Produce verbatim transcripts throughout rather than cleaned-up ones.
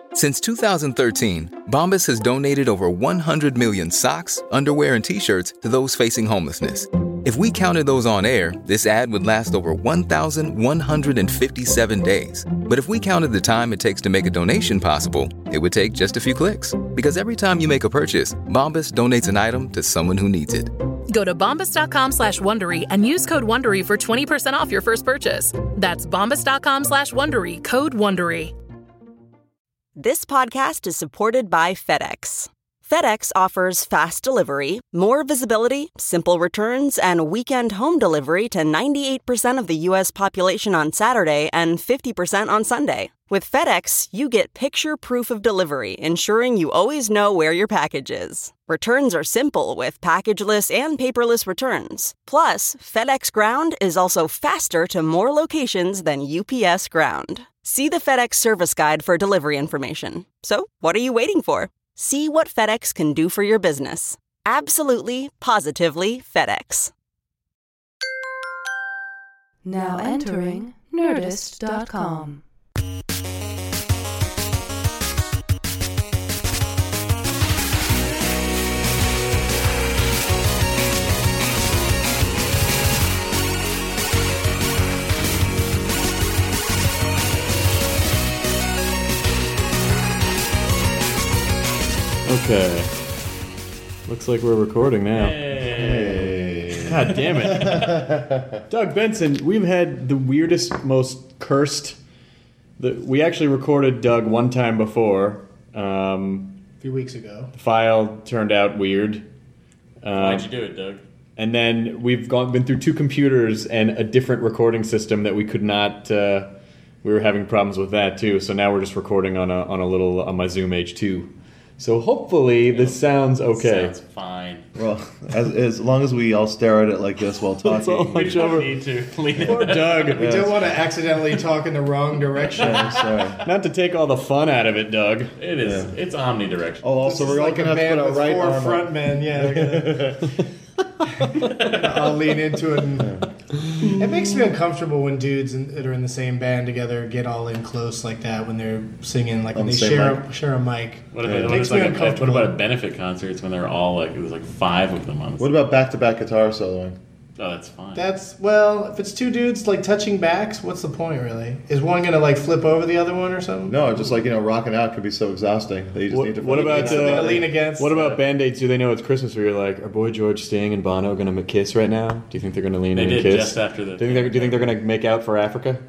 Since two thousand thirteen, Bombas has donated over one hundred million socks, underwear, and T-shirts to those facing homelessness. If we counted those on air, this ad would last over one thousand one hundred fifty-seven days. But if we counted the time it takes to make a donation possible, it would take just a few clicks. Because every time you make a purchase, Bombas donates an item to someone who needs it. Go to bombas.com slash Wondery and use code Wondery for twenty percent off your first purchase. That's bombas.com slash Wondery, code Wondery. This podcast is supported by FedEx. FedEx offers fast delivery, more visibility, simple returns, and weekend home delivery to ninety-eight percent of the U S population on Saturday and fifty percent on Sunday. With FedEx, you get picture proof of delivery, ensuring you always know where your package is. Returns are simple with packageless and paperless returns. Plus, FedEx Ground is also faster to more locations than U P S Ground. See the FedEx service guide for delivery information. So, what are you waiting for? See what FedEx can do for your business. Absolutely, positively FedEx. Now entering Nerdist dot com. Okay. Looks like we're recording now. Hey. God damn it. Doug Benson, we've had the weirdest, most cursed... The, we actually recorded Doug one time before. Um, a few weeks ago. The file turned out weird. Um, Why'd you do it, Doug? And then we've gone been through two computers and a different recording system that we could not... Uh, we were having problems with that, too. So now we're just recording on a on a little... on my Zoom H two. So hopefully this sounds okay. Sounds fine. Well, as, as long as we all stare at it like this while talking. Let's all We hunch don't over. need to lean Poor in. Doug. We don't want to accidentally talk in the wrong direction. Yeah, sorry. Not to take all the fun out of it, Doug. It is. Yeah. It's omnidirectional. Oh, also, This is we're all like going a to have to band put our with right four arm up. front men. Yeah, they're gonna- I'll lean into it. And, it makes me uncomfortable when dudes in, that are in the same band together get all in close like that when they're singing, like On when they the same share mic? a, share a mic. What, if Yeah. it, what, Makes if me like a, what uncomfortable. about benefit concerts when they're all like, it was like five of them on the What about back-to-back guitar soloing? Oh, that's fine. That's, well, if it's two dudes like touching backs, what's the point really? Is one gonna like flip over the other one or something? No, just like, you know, rocking out could be so exhausting that you just What, need to... what about Need something to uh, lean against. what about Band-Aids? Do they know it's Christmas? Where you're like, are Boy George, Sting, and Bono going to kiss right now? Do you think they're going to lean They in and did kiss? just after the- Do you think they're, do you think they're going to make out for Africa?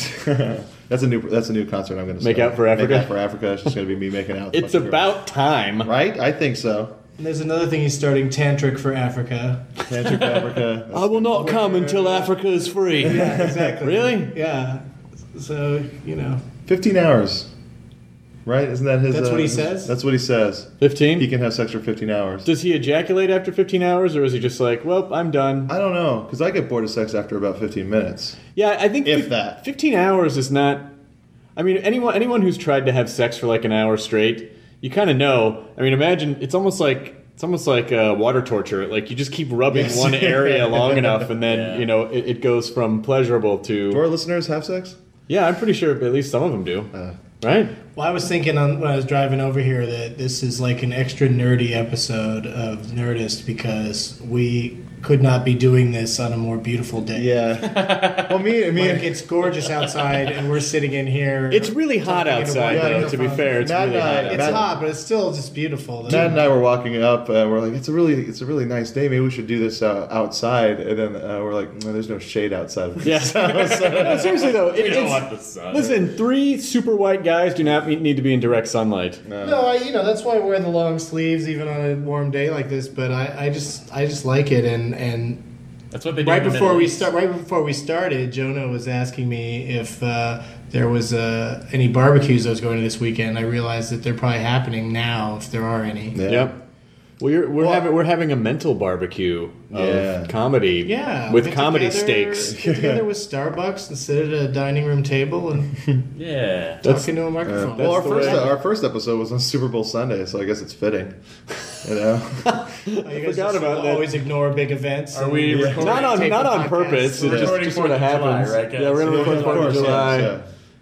that's a new That's a new concert I'm going to Make start. Out for Africa? Make Out for Africa. It's just going to be me making out. with It's a bunch of about time. girls. Right? I think so. And there's another thing he's starting, Tantric for Africa. Tantric Africa. I will not come until Africa is free. Yeah, exactly. Really? Yeah. So, you know. fifteen hours. Right? Isn't that his... That's uh, what he his- says? That's what he says. fifteen? He can have sex for fifteen hours. Does he ejaculate after fifteen hours, or is he just like, well, I'm done? I don't know, because I get bored of sex after about fifteen minutes. Yeah, I think If fif- that. fifteen hours is not... I mean, anyone anyone who's tried to have sex for like an hour straight, you kind of know. I mean, imagine, it's almost like... It's almost like uh, water torture. Like, you just keep rubbing Yes. one area long enough, and then, Yeah. you know, it, it goes from pleasurable to... Do our listeners have sex? Yeah, I'm pretty sure at least some of them do. Uh, Right? Well, I was thinking on, when I was driving over here that this is like an extra nerdy episode of Nerdist because we could not be doing this on a more beautiful day. Yeah. Well, me, me, Like, it's gorgeous outside, and we're sitting in here. It's really hot talking into outside, one though, to be microphone. fair. It's Matt really and I- hot It's outside. Matt- hot, but it's still just beautiful. Matt and I were walking up, and we're like, "It's a really, it's a really nice day. Maybe we should do this uh, outside." And then uh, we're like, no, "There's no shade outside." Of Yeah. this house." No, seriously, though. It, We don't it's, want the sun. listen, three super white guys do not need to be in direct sunlight. No, I, you know that's why I wear the long sleeves even on a warm day like this. But I, I just, I just like it, and and That's what they do right in the before Middle we East. start, right before we started, Jonah was asking me if uh, there was uh, any barbecues I was going to this weekend. I realized that they're probably happening now, if there are any. Yeah. Yep. We're we're Well- having we're having a mental barbecue of Yeah. comedy. Yeah, With get comedy together- stakes. Get together with Starbucks and sit at a dining room table and Yeah. That's- talk into a microphone. Well, our the first way- our first episode was on Super Bowl Sunday, so I guess it's fitting. You know. Oh, you guys forgot just about that. always ignore big events. Are and we take recording- Not on the not on podcast. purpose. It We're just, recording just sort of Fourth of July, happens. right, guys? Yeah, we're gonna Yeah, record Of Fourth of course, July. yes,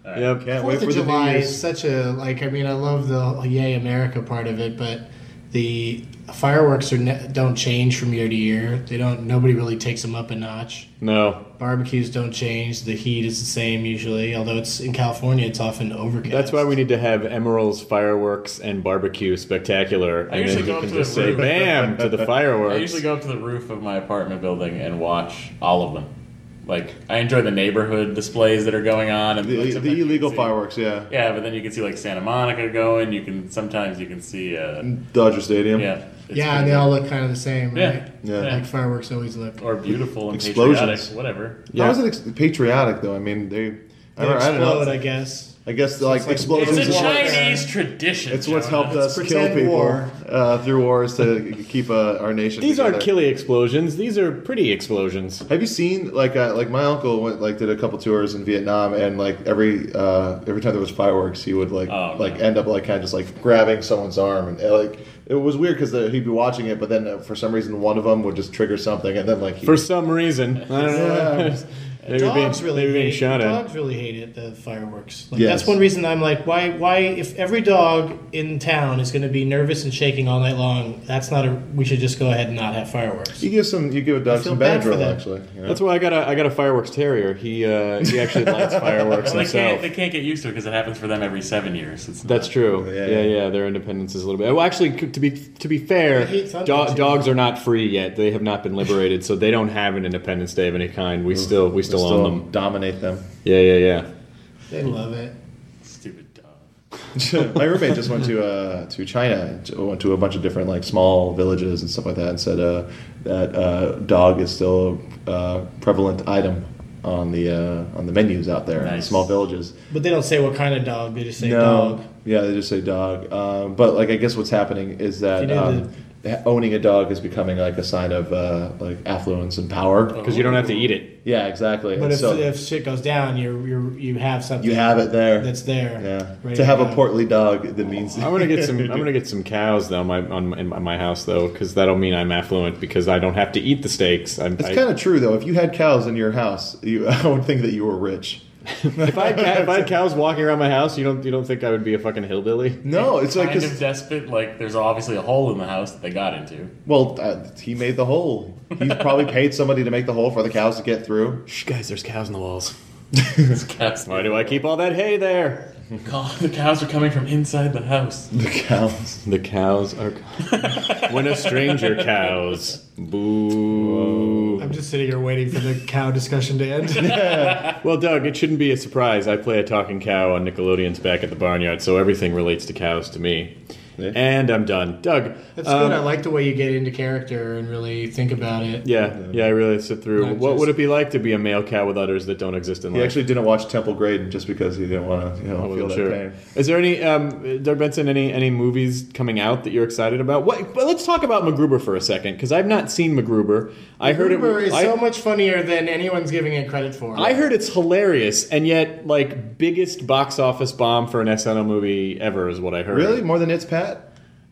right. Yep. Can't Fourth wait of for the July New is Year's. such a like. I mean, I love the Yay America part of it, but the fireworks are ne- don't change from year to year. They don't. Nobody really takes them up a notch. No. Barbecues don't change. The heat is the same usually, although it's in California, it's often overcast. That's why we need to have Emerald's fireworks and barbecue spectacular, I and usually then you go can up to just the say roof. "bam" to the fireworks. I usually go up to the roof of my apartment building and watch all of them. Like, I enjoy the neighborhood displays that are going on. And The, like, the sometimes you illegal can see- fireworks, yeah. Yeah, but then you can see like Santa Monica going. You can sometimes you can see. Uh, Dodger Stadium. yeah. it's Yeah, pretty and they good. all look kind of the same, Yeah. right? Yeah. Like fireworks always look. Or beautiful and Explosions. patriotic, whatever. How is it ex- patriotic though? I mean, they. I They don't, I don't know. explode, I guess. I guess like, it's like- explosions. It's a is what- Chinese tradition. It's what's Jonah. helped us It's kill pretend people war. uh, through wars to keep uh, our nation. These together. aren't killy explosions. These are pretty explosions. Have you seen like uh, like my uncle went like did a couple tours in Vietnam and like every uh, every time there was fireworks he would like Oh, like no. end up like kind of just like grabbing someone's arm and uh, like it was weird because he'd be watching it but then uh, for some reason one of them would just trigger something and then like he, For some reason, I don't know. Yeah. Maybe being, Dogs really maybe being hate shot at. Dogs really hate it. The fireworks. Like, Yes. That's one reason I'm like, why? Why? If every dog in town is going to be nervous and shaking all night long, that's not a. We should just go ahead and not have fireworks. you give some you give a dog I feel some bad for Benadryl them. actually. You know? That's why I got a I got a fireworks terrier. He uh, he actually lights fireworks Well, they can't. himself. They can't get used to it because it happens for them every seven years. It's not- That's true. Yeah, Yeah, yeah. yeah, Their independence is a little bit. Well, actually, to be to be fair, I hate thunder, do- too. dogs are not free yet. They have not been liberated, so they don't have an Independence Day of any kind. We still we still, Still own them. dominate them. Yeah, yeah, yeah. They love it. Stupid dog. My roommate just went to uh, to China, went to a bunch of different like small villages and stuff like that, and said uh, that uh, dog is still a uh, prevalent item on the uh, on the menus out there in Nice. small villages. But they don't say what kind of dog. They just say no, dog. yeah, they just say dog. Um, but like, I guess what's happening is that You know, um, owning a dog is becoming like a sign of uh, like affluence and power. Because you don't have to eat it. Yeah, exactly. But And if, so if shit goes down, you you you have something. you have it there. That's there. Yeah. ready To have go. a portly dog, that means I'm gonna get some. I'm gonna get some cows though. My on in my house though, because that'll mean I'm affluent because I don't have to eat the steaks. I'm, It's I, kind of true though. If you had cows in your house, you I would think that you were rich. if I had ca- if I had cows walking around my house, you don't you don't think I would be a fucking hillbilly? No, it's like Kind 'cause- of despot. Like there's obviously a hole in the house that they got into. well, uh, he made the hole. He probably paid somebody to make the hole for the cows to get through. Shh, guys, there's cows in the walls. Cats. Why do I keep all that hay there? The cows are coming from inside the house. The cows. The cows are. When a stranger cows. Boo. I'm just sitting here waiting for the cow discussion to end. Well, Doug, it shouldn't be a surprise. I play a talking cow on Nickelodeon's Back at the Barnyard, so everything relates to cows to me. Yeah. And I'm done. Doug. That's um, good. I like the way you get into character and really think about it. Yeah, yeah, I really sit through. Not What just- would it be like to be a male cow with udders that don't exist in He life? actually didn't watch Temple Grandin just because he didn't want to, you know, I feel wasn't that sure. pain. Is there any, um, Doug Benson, any any movies coming out that you're excited about? What? Well, let's talk about MacGruber for a second because I've not seen MacGruber. I heard it. Gruber is I, so much funnier than anyone's giving it credit for. I heard it's hilarious, and yet, like, biggest box office bomb for an S N L movie ever is what I heard. Really? More than It's Pat?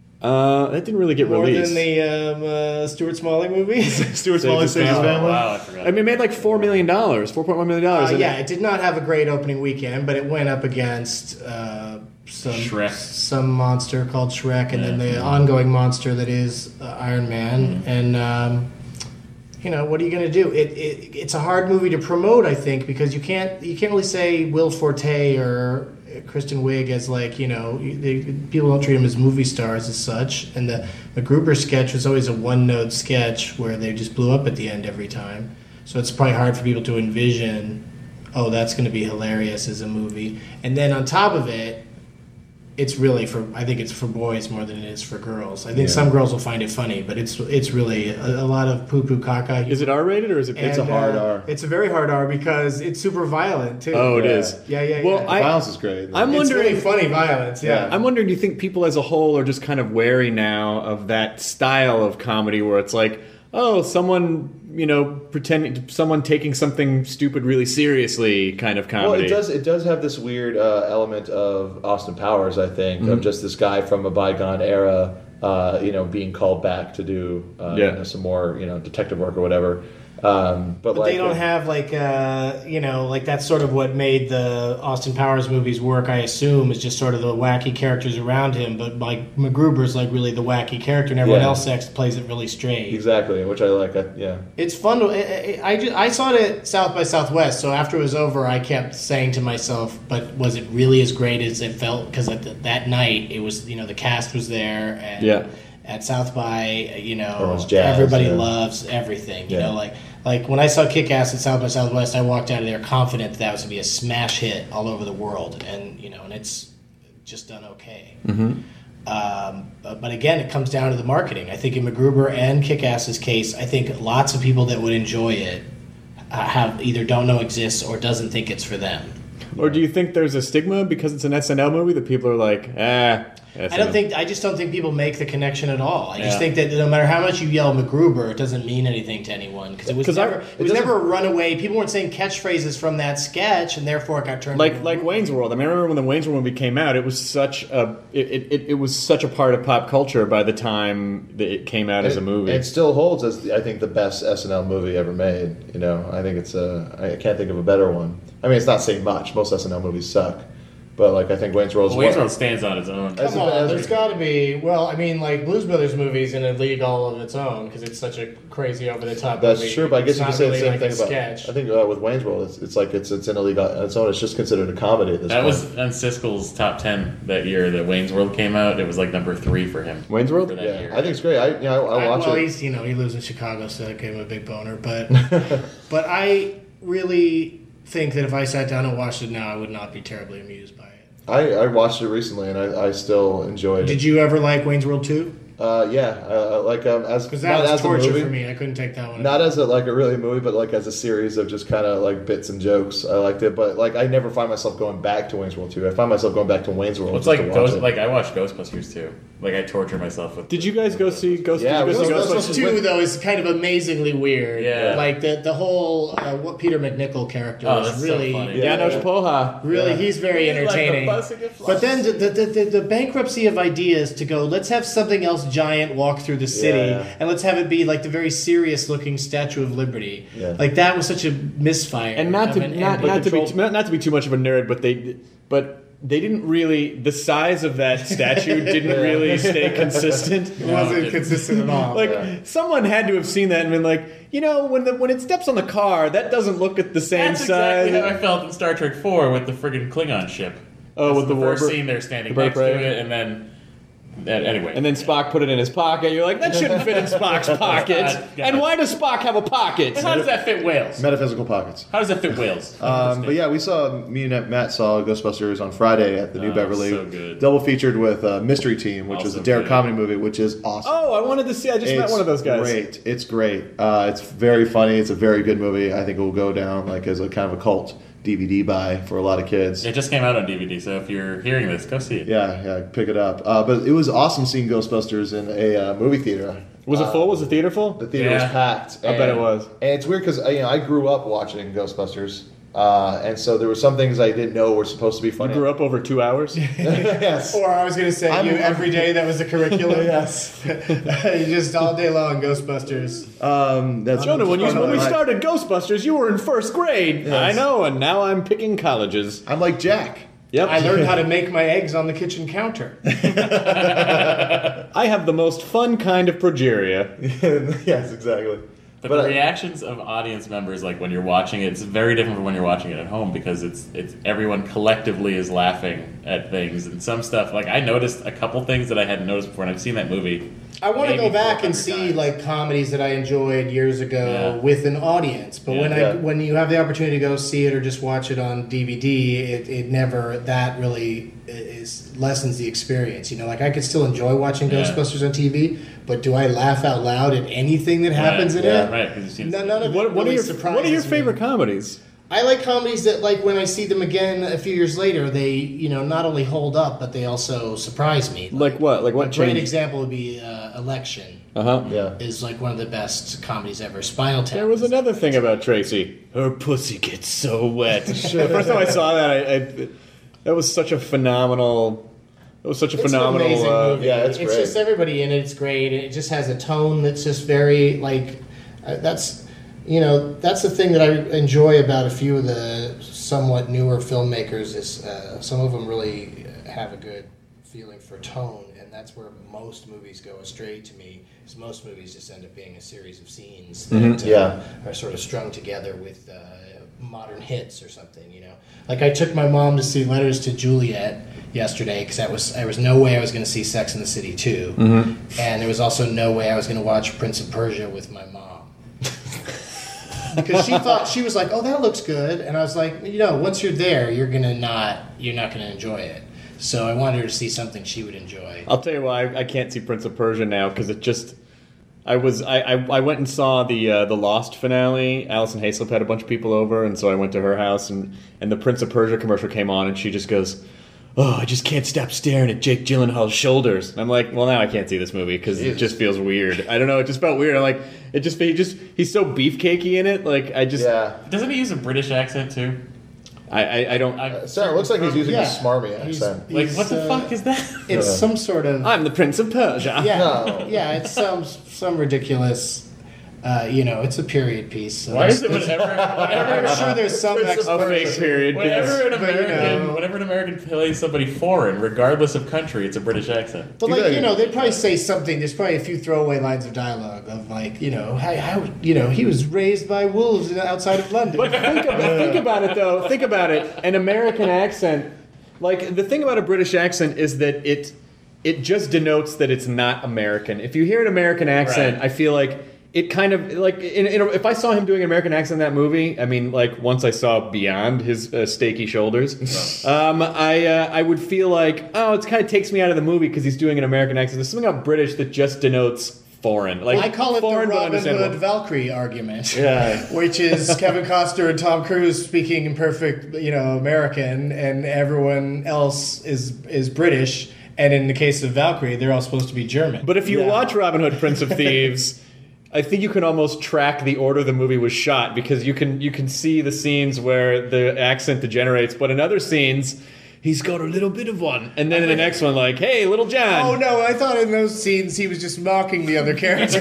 Uh, that didn't really get more released. than the um, uh, Stuart Smalley movies. Stuart Saved Smalley His Saves His Family. Family? Wow, I forgot. I mean, it made like four million dollars, four point one million dollars. Uh, yeah, it did not have a great opening weekend, but it went up against uh, some Shrek. some monster called Shrek, and then the ongoing monster that is uh, Iron Man. And um, you know, what are you going to do? It, it it's a hard movie to promote, I think, because you can't you can't really say Will Forte or Kristen Wiig as like you know they, people don't treat them as movie stars as such. And the MacGruber sketch was always a one note sketch where they just blew up at the end every time. So it's probably hard for people to envision, oh, that's going to be hilarious as a movie. And then on top of it, it's really for, I think it's for boys more than it is for girls. I think Yeah. some girls will find it funny, but it's it's really a, a lot of poo-poo caca. Is it R rated or is it? It's a And, hard uh, R. It's a very hard R because it's super violent, too. Oh, it Yeah. is. Yeah, yeah, yeah. Well, The I- violence is great. I'm it's wondering. really funny violence, yeah. Yeah. I'm wondering, do you think people as a whole are just kind of wary now of that style of comedy where it's like, oh, someone, you know, pretending, someone taking something stupid really seriously kind of comedy? Well, it does. It does have this weird uh, element of Austin Powers, I think, Mm-hmm. of just this guy from a bygone era, uh, you know, being called back to do uh, Yeah. you know, some more, you know, detective work or whatever. Um, but But like, they don't uh, have like uh, you know like that's sort of what made the Austin Powers movies work. I assume is just sort of the wacky characters around him. But like MacGruber's like really the wacky character, and everyone Yeah. else sex plays it really straight. exactly, which I like. I, yeah, It's fun. To, I, I, just, I saw it at South by Southwest, so after it was over, I kept saying to myself, "But was it really as great as it felt?" Because that night, it was you know the cast was there, and Yeah. at South by, you know, Everyone's jazzed, everybody yeah. loves everything. You Yeah. know, like like when I saw Kick-Ass at South by Southwest, I walked out of there confident that, that was going to be a smash hit all over the world, and you know, and it's just done okay. Mm-hmm. Um, but, but again, it comes down to the marketing. I think in MacGruber and Kick-Ass's case, I think lots of people that would enjoy it uh, have either don't know exists or doesn't think it's for them. Or do you think there's a stigma because it's an S N L movie that people are like, ah? I don't think. I just don't think people make the connection at all. I just Yeah. think that no matter how much you yell MacGruber, it doesn't mean anything to anyone because it was 'Cause I- never. it It was doesn't- never a runaway. People weren't saying catchphrases from that sketch, and therefore it got turned. like into a like movie. Wayne's World. I mean, I remember when the Wayne's World movie came out. It was such a it, it, it was such a part of pop culture by the time that it came out as a movie. It still holds as I think the best S N L movie ever made. You know, I think it's a. I can't think of a better one. I mean, it's not saying much. Most S N L movies suck, but like I think Wayne's World. Well, Wayne's World stands on its own. As Come a- on, as a- there's got to be. Well, I mean, like Blues Brothers movies in a league all of its own because it's such a crazy over the top. That's movie. true, but I guess It's you could not say really the same like thing a about. sketch. I think uh, with Wayne's World, it's, it's like it's it's in a league on its own. It's just considered a comedy at this That point. was on Siskel's top ten that year that Wayne's World came out. It was like number three for him. Wayne's World? For that yeah, year. I think it's great. I you know I, I I- watch well, it. he's you know he lives in Chicago, so that gave him a big boner. But but I really think that if I sat down and watched it now, I would not be terribly amused by it. I, I watched it recently and I, I still enjoyed it. Did you ever like Wayne's World two? Uh, yeah, uh, like um, as Because not that was as a torture movie, for me. I couldn't take that one. Not as a like a really movie, but like as a series of just kind of like bits and jokes. I liked it, but like I never find myself going back to Wayne's World two. I find myself going back to Wayne's World. Well, it's just like to watch Ghost, it. like I watched Ghostbusters too. Like I torture myself with. Did you guys go see Ghost? Yeah, did you go see Ghostbusters Ghostbusters? two though is kind of amazingly weird. Yeah. like the the whole uh, what Peter McNichol character Oh, is that's so really. funny. Yeah. Janos Poha. Really, Yeah. he's very He's like the entertaining. buzzing of but then the, the, the, the bankruptcy of ideas to go, let's have something else giant walk through the city, Yeah. and let's have it be like the very serious looking Statue of Liberty. Yeah. Like that was such a misfire. And not of to an not, ending. not to be control- too, not, not to be too much of a nerd, but they but they didn't really the size of that statue didn't really stay consistent. It wasn't it- consistent at all. Like Yeah. someone had to have seen that and been like, you know, when the when it steps on the car, that doesn't look at the same That's size. exactly how I felt in Star Trek four with the friggin' Klingon ship. Oh, That's with the first warbird- scene, they're standing the bird next prey. to it, and then uh, anyway. And then Spock put it in his pocket. You're like, that shouldn't fit in Spock's pocket. God, God. And why does Spock have a pocket? how does that fit whales? metaphysical pockets. How does that fit whales? Um, but yeah, we saw me and Matt saw Ghostbusters on Friday at the New Oh, Beverly. so good. Double featured with uh, Mystery Team, which is Also a Derek good. comedy movie, which is awesome. Oh, I wanted to see. I just met It's one of those guys. Great, it's great. Uh, it's very funny. It's a very good movie. I think it will go down like as a kind of a cult D V D buy for a lot of kids. It just came out on D V D, so if you're hearing this, go see it. Yeah, yeah, pick it up. Uh, but it was awesome seeing Ghostbusters in a uh, movie theater. Was it Uh, full? Was the theater full? The theater Yeah. was packed. I bet it and- was. And it's weird because you know I grew up watching Ghostbusters, uh, and so there were some things I didn't know were supposed to be You funny. grew up over two hours. Yes. Or I was going to say, I'm- you every day that was the curriculum. Yes. You just all day long, Ghostbusters. Um, that's Jonah, when you when we I- started Ghostbusters, you were in first grade. I know, and now I'm picking colleges. I'm like Jack. Yep. I learned how to make my eggs on the kitchen counter. I have the most fun kind of progeria. Yes, exactly. But, But, the uh, reactions of audience members, like when you're watching it, it's very different from when you're watching it at home because it's it's everyone collectively is laughing at things and some stuff. Like I noticed a couple things that I hadn't noticed before, and I've seen that movie. I want to maybe go back four and hundred see times. like comedies that I enjoyed years ago Yeah. with an audience. But Yeah. when I Yeah. when you have the opportunity to go see it or just watch it on D V D, it, it never that really is lessens the experience. You know, like I could still enjoy watching Yeah. Ghostbusters on T V, but do I laugh out loud at anything that happens in yeah, it? Right, because you've seen No, none of What, it what really are your surprises What are your me. favorite comedies? I like comedies that, like, when I see them again a few years later, they, you know, not only hold up, but they also surprise me. Like what? Like a what great changed? example would be uh, Election. Uh huh. Yeah. Is like one of the best comedies ever. Spinal Tap. There was is- another thing about Tracy. Her pussy gets so wet. The first time I saw that, I, I that was such a phenomenal. It was such a It's phenomenal. an amazing uh, movie. yeah, it's it's great. just everybody in it. It's great. It just has a tone that's just very like uh, that's you know, that's the thing that I enjoy about a few of the somewhat newer filmmakers is uh, some of them really have a good feeling for tone, and that's where most movies go astray to me, is most movies just end up being a series of scenes that Mm-hmm. uh, Yeah. are sort of strung together with uh, modern hits or something, you know. Like I took my mom to see Letters to Juliet yesterday because that was there was no way I was going to see Sex and the City two, Mm-hmm. and there was also no way I was going to watch Prince of Persia with my mom. Because she thought, she was like, oh, that looks good, and I was like, you know, once you're there, you're gonna not, you're not gonna enjoy it. So I wanted her to see something she would enjoy. I'll tell you why I, I can't see Prince of Persia now because it just. I was I, I, I went and saw the uh, the Lost finale. Alison Haislip had a bunch of people over, and so I went to her house, and, and the Prince of Persia commercial came on, and she just goes, "Oh, I just can't stop staring at Jake Gyllenhaal's shoulders." And I'm like, "Well, now I can't see this movie because it just feels weird." I don't know, it just felt weird. I'm like, it just he just he's so beefcakey in it. Like I just Yeah. Doesn't he use a British accent too? I I, I don't. Uh, so it looks like he's using Yeah. a smarmy He's- accent. Like, he's, what the uh, fuck is that? It's Uh, some sort of I'm the Prince of Persia. yeah, No. yeah. It's some some ridiculous. Uh, you know, it's a period piece. So Why there's- is it whenever, whenever, I'm sure there's some A fake explanation. period. whenever an But, you American, know. whenever an American plays somebody foreign, regardless of country, it's a British accent. But like Exactly. you know, they'd probably say something. There's probably a few throwaway lines of dialogue of like, you know, how, how you know he was raised by wolves outside of London. Think about, think about it, though. Think about it. An American accent, like the thing about a British accent is that it it just denotes that it's not American. If you hear an American accent, Right. I feel like it kind of like in, in a, if I saw him doing an American accent in that movie, I mean, like once I saw beyond his uh, steaky shoulders, um, I uh, I would feel like oh, it kind of takes me out of the movie because he's doing an American accent. There's something about British that just denotes foreign. Like I call it the foreign, but Robin understandable. Hood Valkyrie argument. Yeah. Which is Kevin Costner and Tom Cruise speaking in perfect, you know, American, and everyone else is is British. And in the case of Valkyrie, they're all supposed to be German. But if you Yeah. watch Robin Hood, Prince of Thieves, I think you can almost track the order the movie was shot because you can you can see the scenes where the accent degenerates, but in other scenes, he's got a little bit of one, and then in the next one, like, "Hey, Little John." Oh no! I thought in those scenes he was just mocking the other characters.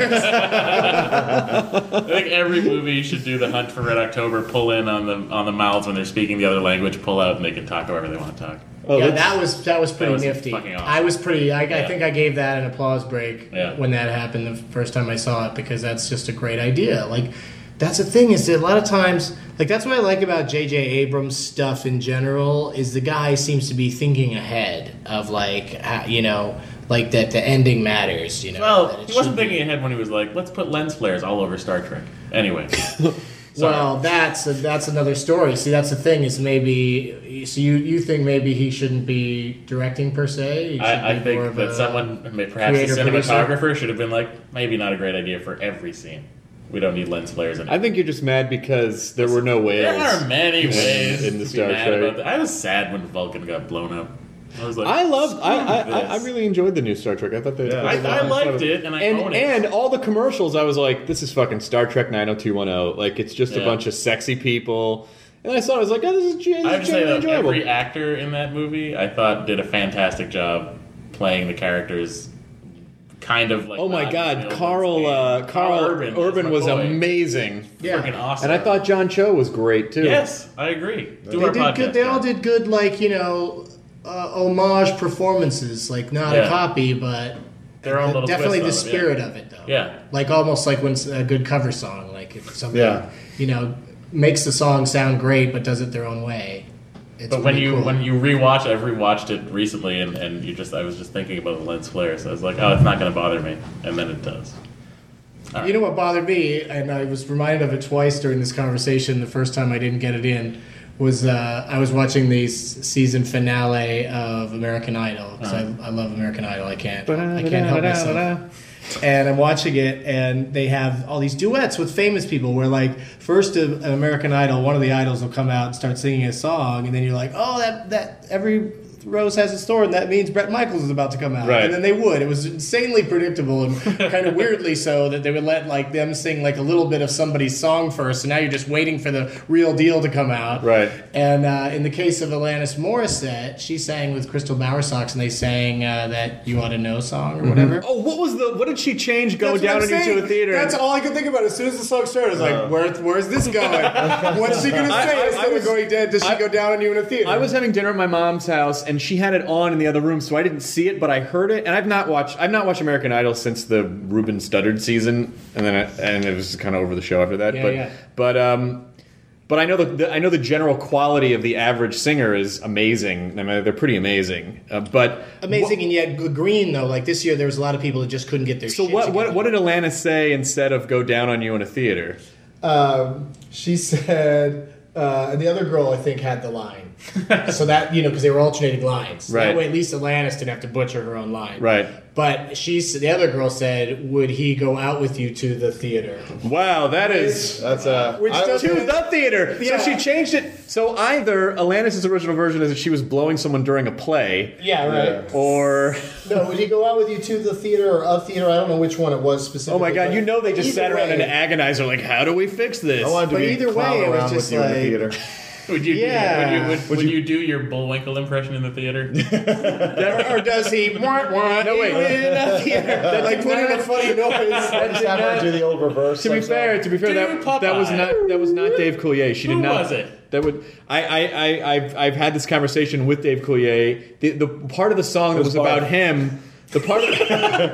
I think every movie should do the Hunt for Red October, pull in on the on the mouths when they're speaking the other language, pull out, and they can talk however they want to talk. Oh, yeah, that's- that was that was pretty That was nifty. fucking awesome. I was pretty. I, I Yeah. think I gave that an applause break Yeah. when that happened the first time I saw it because that's just a great idea. Like that's the thing is that a lot of times, like that's what I like about J J Abrams stuff in general is the guy seems to be thinking ahead of like how, you know like that the ending matters. You know. that Well, it he wasn't should be- thinking ahead when he was like, let's put lens flares all over Star Trek. Anyway. Sorry. Well, that's a, that's another story. See, that's the thing is maybe. So you, you think maybe he shouldn't be directing per se? He should I, I be more think of that a- someone, perhaps the creator, producer? cinematographer, should have been like, maybe not a great idea for every scene. We don't need lens flares in it. I think you're just mad because there were no whales. There are many ways in the to Star be mad Trek. about that. I was sad when Vulcan got blown up. I was like, I loved. I, I, "Screw I I this." really enjoyed the new Star Trek. I thought that. I, I liked it, and I and own it. and all the commercials, I was like, "This is fucking Star Trek nine oh two one oh." Like it's just a Yeah. bunch of sexy people. And I saw it, I was like, "Oh, this is, gen- I have this to is say genuinely that enjoyable." every actor in that movie, I thought, did a fantastic job playing the characters. Kind of like Oh my not God, Neil Carl Lindsay. uh, Carl Urban, Urban, as was McCoy. amazing, Yeah. Freaking awesome. and I thought John Cho was great too. yes, I agree. Do They our did podcast, good. They all John. did good, like you know, uh, homage performances. Like not Yeah. a copy, but Their own little definitely the twist on it, yeah. spirit of it, though. Yeah. like almost like when it's a good cover song. Like if somebody, Yeah. you know, makes the song sound great but does it their own way. It's But when pretty you cool. when you rewatch, I've rewatched it recently, and, and you just I was just thinking about the lens flare, so I was like, oh, it's not going to bother me, and then it does. All You know what bothered me, and I was reminded of it twice during this conversation. The first time I didn't get it in was uh, I was watching the s- season finale of American Idol because Uh-huh. I, I love American Idol. I can't I can't help myself. And I'm watching it, and they have all these duets with famous people. Where like first of an American Idol, one of the idols will come out and start singing a song, and then you're like, oh, that that every Rose has a store, and that means Bret Michaels is about to come out. Right. And then they would. It was insanely predictable and kind of weirdly so that they would let like them sing like a little bit of somebody's song first, and now you're just waiting for the real deal to come out. Right. And uh, in the case of Alanis Morissette, she sang with Crystal Bowersox, and they sang uh, that "You Ought to Know" song or whatever. Oh, what was the? What did she change going That's what down I'm saying. into a theater? That's all I could think about. As soon as the song started, I was like, Where, "Where's this going? What's she going to I- say I- instead I was- of going dead? Does she I- go down on you in a theater?" I was having dinner at my mom's house, and she had it on in the other room, so I didn't see it, but I heard it. And I've not watched I've not watched American Idol since the Ruben Studdard season, and then I, and it was kind of over the show after that. Yeah, but yeah. but um, but I know the, the I know the general quality of the average singer is amazing. I mean, they're pretty amazing. Uh, but Amazing wh- and yet g- green though. Like this year, there was a lot of people that just couldn't get their. So shit what what together. what did Alanis say instead of "Go Down on You" in a theater? Um, she said, uh, and the other girl I think had the line. So that, you know, because they were alternating lines. Right. That way, at least Alanis didn't have to butcher her own line. Right. But she's the other girl said, "Would he go out with you to the theater?" Wow, that is. That's uh, Which I- doesn't- To the theater. Yeah. So she changed it. So either Alanis' original version is that she was blowing someone during a play, Yeah, right. or No, would he go out with you to the theater or a theater? I don't know which one it was specifically. oh my god, but you know they just either sat around way- and agonized. They're like, how do we fix this? I wanted to But be either clown way, it was around just with you in like- the theater. Would you? Yeah. Do, would you, would, would you do your Bullwinkle impression in the theater? or, or does he? Wah, wah, No, wait. in a theater? Like put in a funny noise. Just have her do the old reverse. to be like fair, that. to be fair, Dude, that, that was Popeye. not that was not Dave Coulier. She did Who not. was it? That would I I I I've, I've had this conversation with Dave Coulier. The the part of the song that It was was about Barf. him. The part of you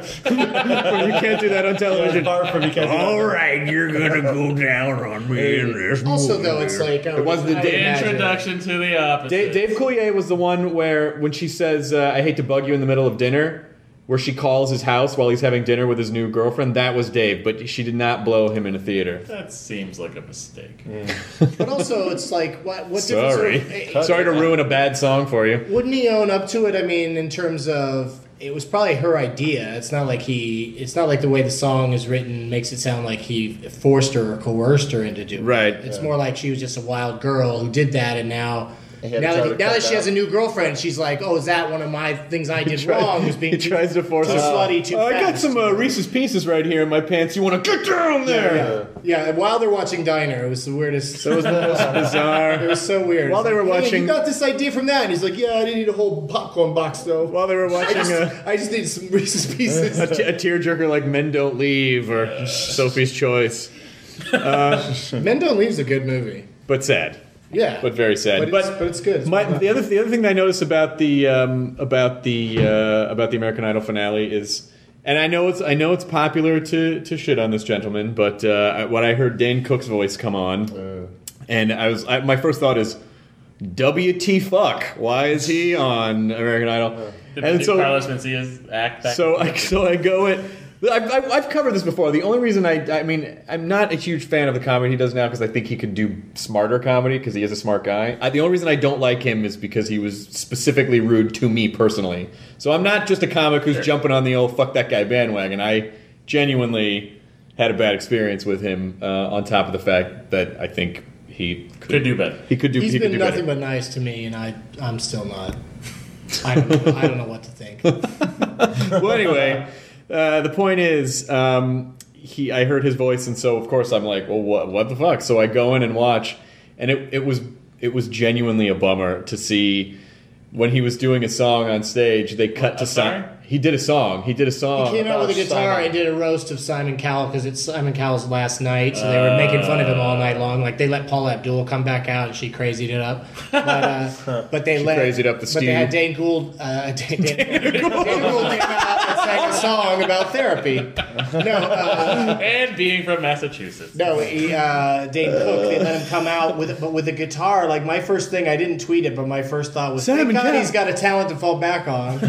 can't do that on television. Barf from You Can't Do That. All right, you're gonna go down on me in this. Also, movie. though, it's like It wasn't the I Dave- imagine- Introduction to the opposite. Dave, Dave Coulier was the one where when she says, uh, "I hate to bug you in the middle of dinner," where she calls his house while he's having dinner with his new girlfriend. That was Dave, but she did not blow him in a theater. That seems like a mistake. But also, it's like what? What Sorry, difference? would- sorry to ruin a bad song for you. Wouldn't he own up to it? I mean, in terms of it was probably her idea. It's not like he. It's not like the way the song is written makes it sound like he forced her or coerced her into doing. Right. It. It's more like she was just a wild girl who did that, and now. He had to Now try that, to now cut that she that. has a new girlfriend, she's like, "Oh, is that one of my things I did Try- wrong? Was being he too, tries to force too it. slutty, too Oh, I got fast." some uh, Reese's Pieces right here in my pants. You want to get down there? Yeah, yeah. And while they're watching Diner, it was the weirdest. That was the most bizarre. It was so weird. While they were Hey, watching- you got this idea from that, and he's like, "Yeah, I didn't need a whole popcorn box though. While they were I watching just, a, I just needed some Reese's Pieces." a, t- a tearjerker like Men Don't Leave or Sophie's Choice, Men Don't Leave's a good movie. but sad. Yeah, But very sad. But it's, but it's good. It's My, well the other the other thing that I noticed about the um, about the uh, about the American Idol finale is, and I know it's I know it's popular to to shit on this gentleman, but uh, when I heard Dane Cook's voice come on, Uh. and I was I, my first thought is, W T fuck? Why is he on American Idol? Did And you so Carlos Mencia's act back so and I forth? so I go it. I've, I've, I've covered this before. The only reason I I mean I'm not a huge fan of the comedy he does now because I think he could do smarter comedy because he is a smart guy. I, the only reason I don't like him is because he was specifically rude to me personally. So I'm not just a comic who's Sure. jumping on the old fuck that guy bandwagon. I genuinely had a bad experience with him. Uh, on top of the fact that I think he could, Could do better. He could do. He's he could been do nothing better. but nice to me, and I I'm still not. I don't know, I don't know what to think. Well, anyway, uh, the point is, um, he. I heard his voice, and so of course I'm like, well, what, what the fuck? So I go in and watch, and it, it was it was genuinely a bummer to see when he was doing a song on stage. They cut What, to a song? Simon. He did a song. He did a song. He came out with a about guitar Simon. and did a roast of Simon Cowell because it's Simon Cowell's last night, so they were making fun of him all night long. Like they let Paula Abdul come back out and she crazied it up, but uh, but they She let crazied up the But they had stew. Dane Gould. Uh, Dane, Dane, Dane Gould came out and sang a song about therapy. No, uh, And being from Massachusetts. no, he, uh, Dane Cook. They let him come out with but with a guitar. Like my first thing, I didn't tweet it, but my first thought was, Simon "Thank God Cowell." he's got a talent to fall back on."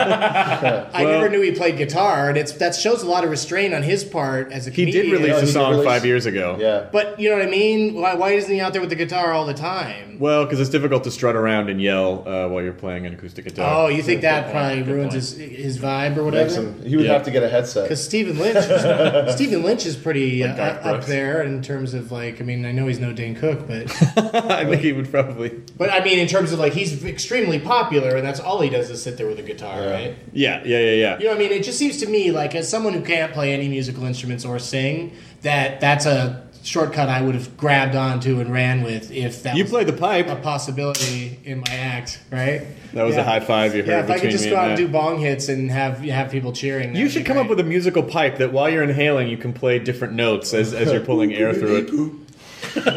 I Well- never knew he played guitar, and it's that shows a lot of restraint on his part as a He comedian. did release Oh, a he did song release- five years ago. Yeah. But you know what I mean? Why, why isn't he out there with the guitar all the time? Well, because it's difficult to strut around and yell uh, while you're playing an acoustic guitar. Oh, you think that Good probably point, good ruins point. his his vibe or Makes whatever? him, he would Yeah. have to get a headset. Because Stephen Lynch Lynch. Stephen Lynch is pretty Like uh, Garth up Brooks. there in terms of like. I mean, I know he's no Dane Cook, but I think he would probably. but I mean, in terms of like, he's extremely popular, and that's all he does is sit there with a guitar, right? Yeah, yeah, yeah, yeah. You know what I mean? It just seems to me like, as someone who can't play any musical instruments or sing, that that's a shortcut I would have grabbed onto and ran with if that You was played the pipe. a possibility in my act, right? That was Yeah. a high five you heard Yeah, if I between could just me go out and and do Matt. bong hits and have have people cheering. You should come up with a musical pipe that while you're inhaling, you can play different notes as, as you're pulling air through it. All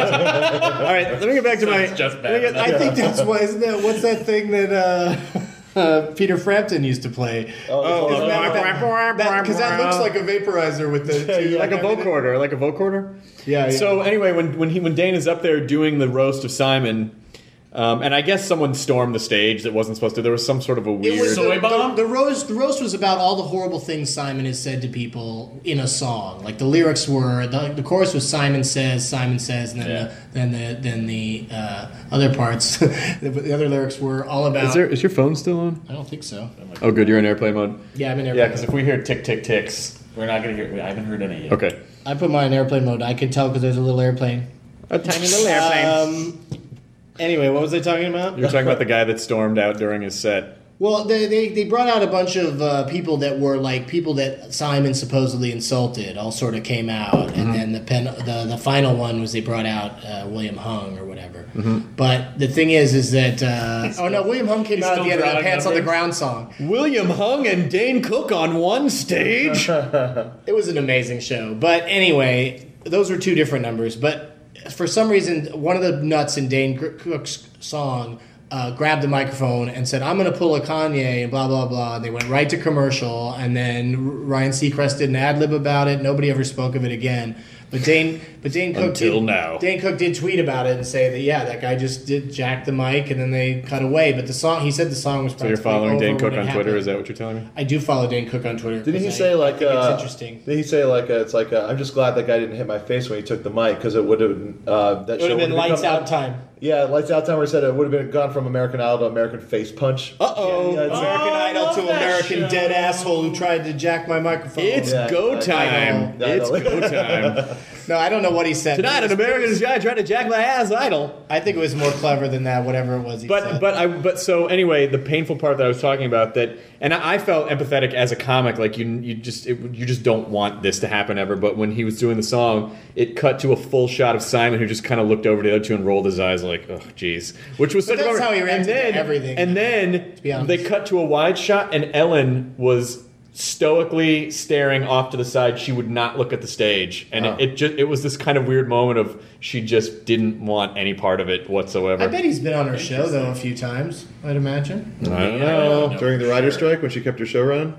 right, let me get back to my. Sounds just let me bad. get- I think that's what isn't that what's that thing that uh, uh, Peter Frampton used to play? Oh, Isn't that- that- that- Because that looks like a vaporizer with the two, like a everything. vocoder, like a vocoder. Yeah, yeah. So anyway, when when he when Dane is up there doing the roast of Simon, um, and I guess someone stormed the stage that wasn't supposed to. There was some sort of a It weird. was Soy the, bomb? the, the roast. The roast was about all the horrible things Simon has said to people in a song. Like the lyrics were, the, the chorus was Simon says, Simon says, and then Yeah. the then the then the uh, other parts, the, the other lyrics were all about. is there is your phone still on? I don't think so. Oh, good, you're in airplane mode. Yeah, I'm in airplane. Yeah, because if we hear tick tick ticks, We're not gonna hear. I haven't heard any yet. okay. I put mine in airplane mode. I could tell because there's a little airplane. A tiny little airplane. Um, anyway, what was I talking about? You're talking about the guy that stormed out during his set. Well, they, they, they brought out a bunch of uh, people that were like people that Simon supposedly insulted. All sort of came out, Mm-hmm. and then the pen the the final one was they brought out uh, William Hung or whatever. Mm-hmm. But the thing is, is that uh, oh no, William Hung came he's out at still the end of the drawing Pants on the numbers? Ground song. William Hung and Dane Cook on one stage. It was an amazing show. But anyway, those were two different numbers. But for some reason, one of the nuts in Dane Cook's song uh, grabbed the microphone and said, "I'm going to pull a Kanye," and blah, blah, blah. And they went right to commercial. And then Ryan Seacrest did an ad lib about it. Nobody ever spoke of it again. But Dane, but Dane Cook Until did, now. Dane Cook did tweet about it and say that yeah, that guy just did jack the mic and then they cut away. But the song, he said the song was. So you're following Dane Cook on Twitter? Is that what you're telling me? I do follow Dane Cook on Twitter. Didn't he 'cause say I- like? I think uh, it's interesting. Did he say like? Uh, it's like uh, I'm just glad that guy didn't hit my face when he took the mic because it would have uh, that It would have been lights become- out time. Yeah, lights out time. Where he said it would have been gone from American Idol to American Face Punch. Uh oh. Yeah, it's- American Oh, I Idol love to that American show. dead asshole who tried to jack my microphone. It's Yeah, go I- I time. know. I It's know. go time. No, I don't know what he said. Tonight, an American guy tried to jack my ass idol. I think it was more clever than that. Whatever it was. He But said. but I but so anyway, the painful part that I was talking about that, and I I felt empathetic as a comic. Like you you just it, you just don't want this to happen ever. But when he was doing the song, it cut to a full shot of Simon, who just kind of looked over to the other two and rolled his eyes like, oh jeez, which was But such a that's bummer. how he And reacted to then everything, and then be honest. they cut to a wide shot, and Ellen was stoically staring off to the side. She would not look at the stage, and Oh. it, it just it was this kind of weird moment of she just didn't want any part of it whatsoever. I bet he's been on her show though a few times. I'd imagine. I don't know. No, During the for writer's sure. strike when she kept her show running.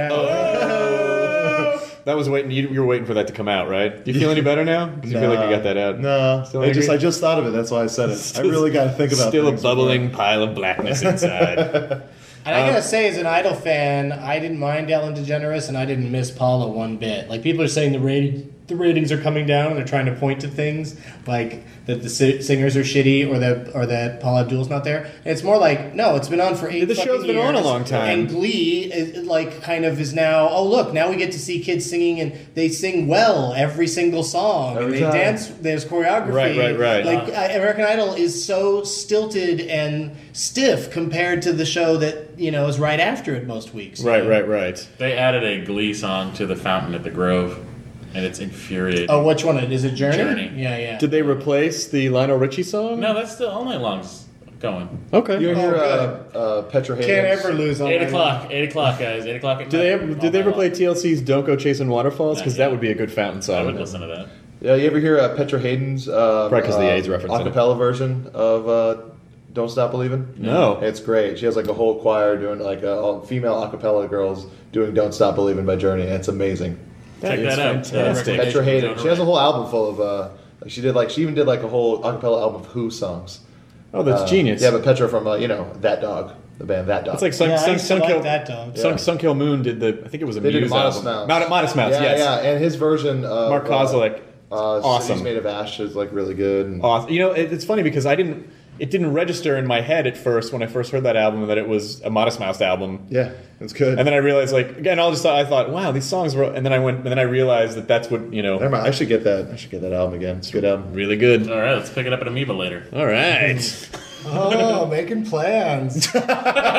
Uh-oh. That was waiting. You, you were waiting for that to come out, right? Do you feel any better now? Because you feel like you got that out. No, Still I just angry? I just thought of it. That's why I said it. I really got to think about. Still a things bubbling pile of blackness inside. And I gotta say, as an Idol fan, I didn't mind Ellen DeGeneres, and I didn't miss Paula one bit. Like people are saying the rating, the ratings are coming down, and they're trying to point to things like that the si- singers are shitty, or that or that Paula Abdul's not there. And it's more like, no, it's been on for eight. The show's fucking been on a years, long time. And Glee, is, like, kind of is now. Oh, look, now we get to see kids singing, and they sing well every single song, Every and they time. dance. There's choreography. Right, right, right. Like uh, American Idol is so stilted and stiff compared to the show that you know is right after it most weeks. Right, right, right. They added a Glee song to the fountain at the Grove, and it's infuriating. Oh, which one? Is it Journey? Journey. Yeah, yeah. Did they replace the Lionel Richie song? No, that's still all night long's going. Okay. You Oh, hear uh, good. uh, Petra Haynes? Can't ever lose on Eight that o'clock, eight o'clock, guys. Eight o'clock. At Did they night, ever, all did they ever night play long. T L C's "Don't Go Chasing Waterfalls"? Not Because yet. that would be a good fountain I song. would listen to that. Yeah, you ever hear uh, Petra Hayden's uh, Probably 'cause of the uh, AIDS reference in it. acapella version of uh, "Don't Stop Believing"? No. It's great. She has like a whole choir doing like uh, all female acapella girls doing "Don't Stop Believing" by Journey. And it's amazing. Check is that out. fantastic. Uh, recommendation Petra from Hayden. Jonah She has a Ray. whole album full of uh, like she did like she even did like a whole acapella album of Who songs. Oh, that's Uh, genius. Yeah, but Petra from uh, you know That Dog, the band That Dog. It's like Sun, Yeah, I Sun, used to Sun, like that dog. Sun, Yeah. Sun Kill Moon did the. I think it was a they did Muse Modest album. Mouse. Mod- Modest Mouse. Yeah, yes. yeah, and his version of Mark uh, Kozilek. uh, Awesome. Cities Made of Ash is like really good. And Awesome. You know, it, it's funny because I didn't. it didn't register in my head at first when I first heard that album that it was a Modest Mouse album. Yeah, it's good. And then I realized, like, again, all just thought, I thought, wow, these songs were. And then I went, and then I realized that that's what you know. Never mind, I should get that. I should get that album again. It's a good album. Really good. All right, let's pick it up at Amoeba later. All right. Oh, making plans. They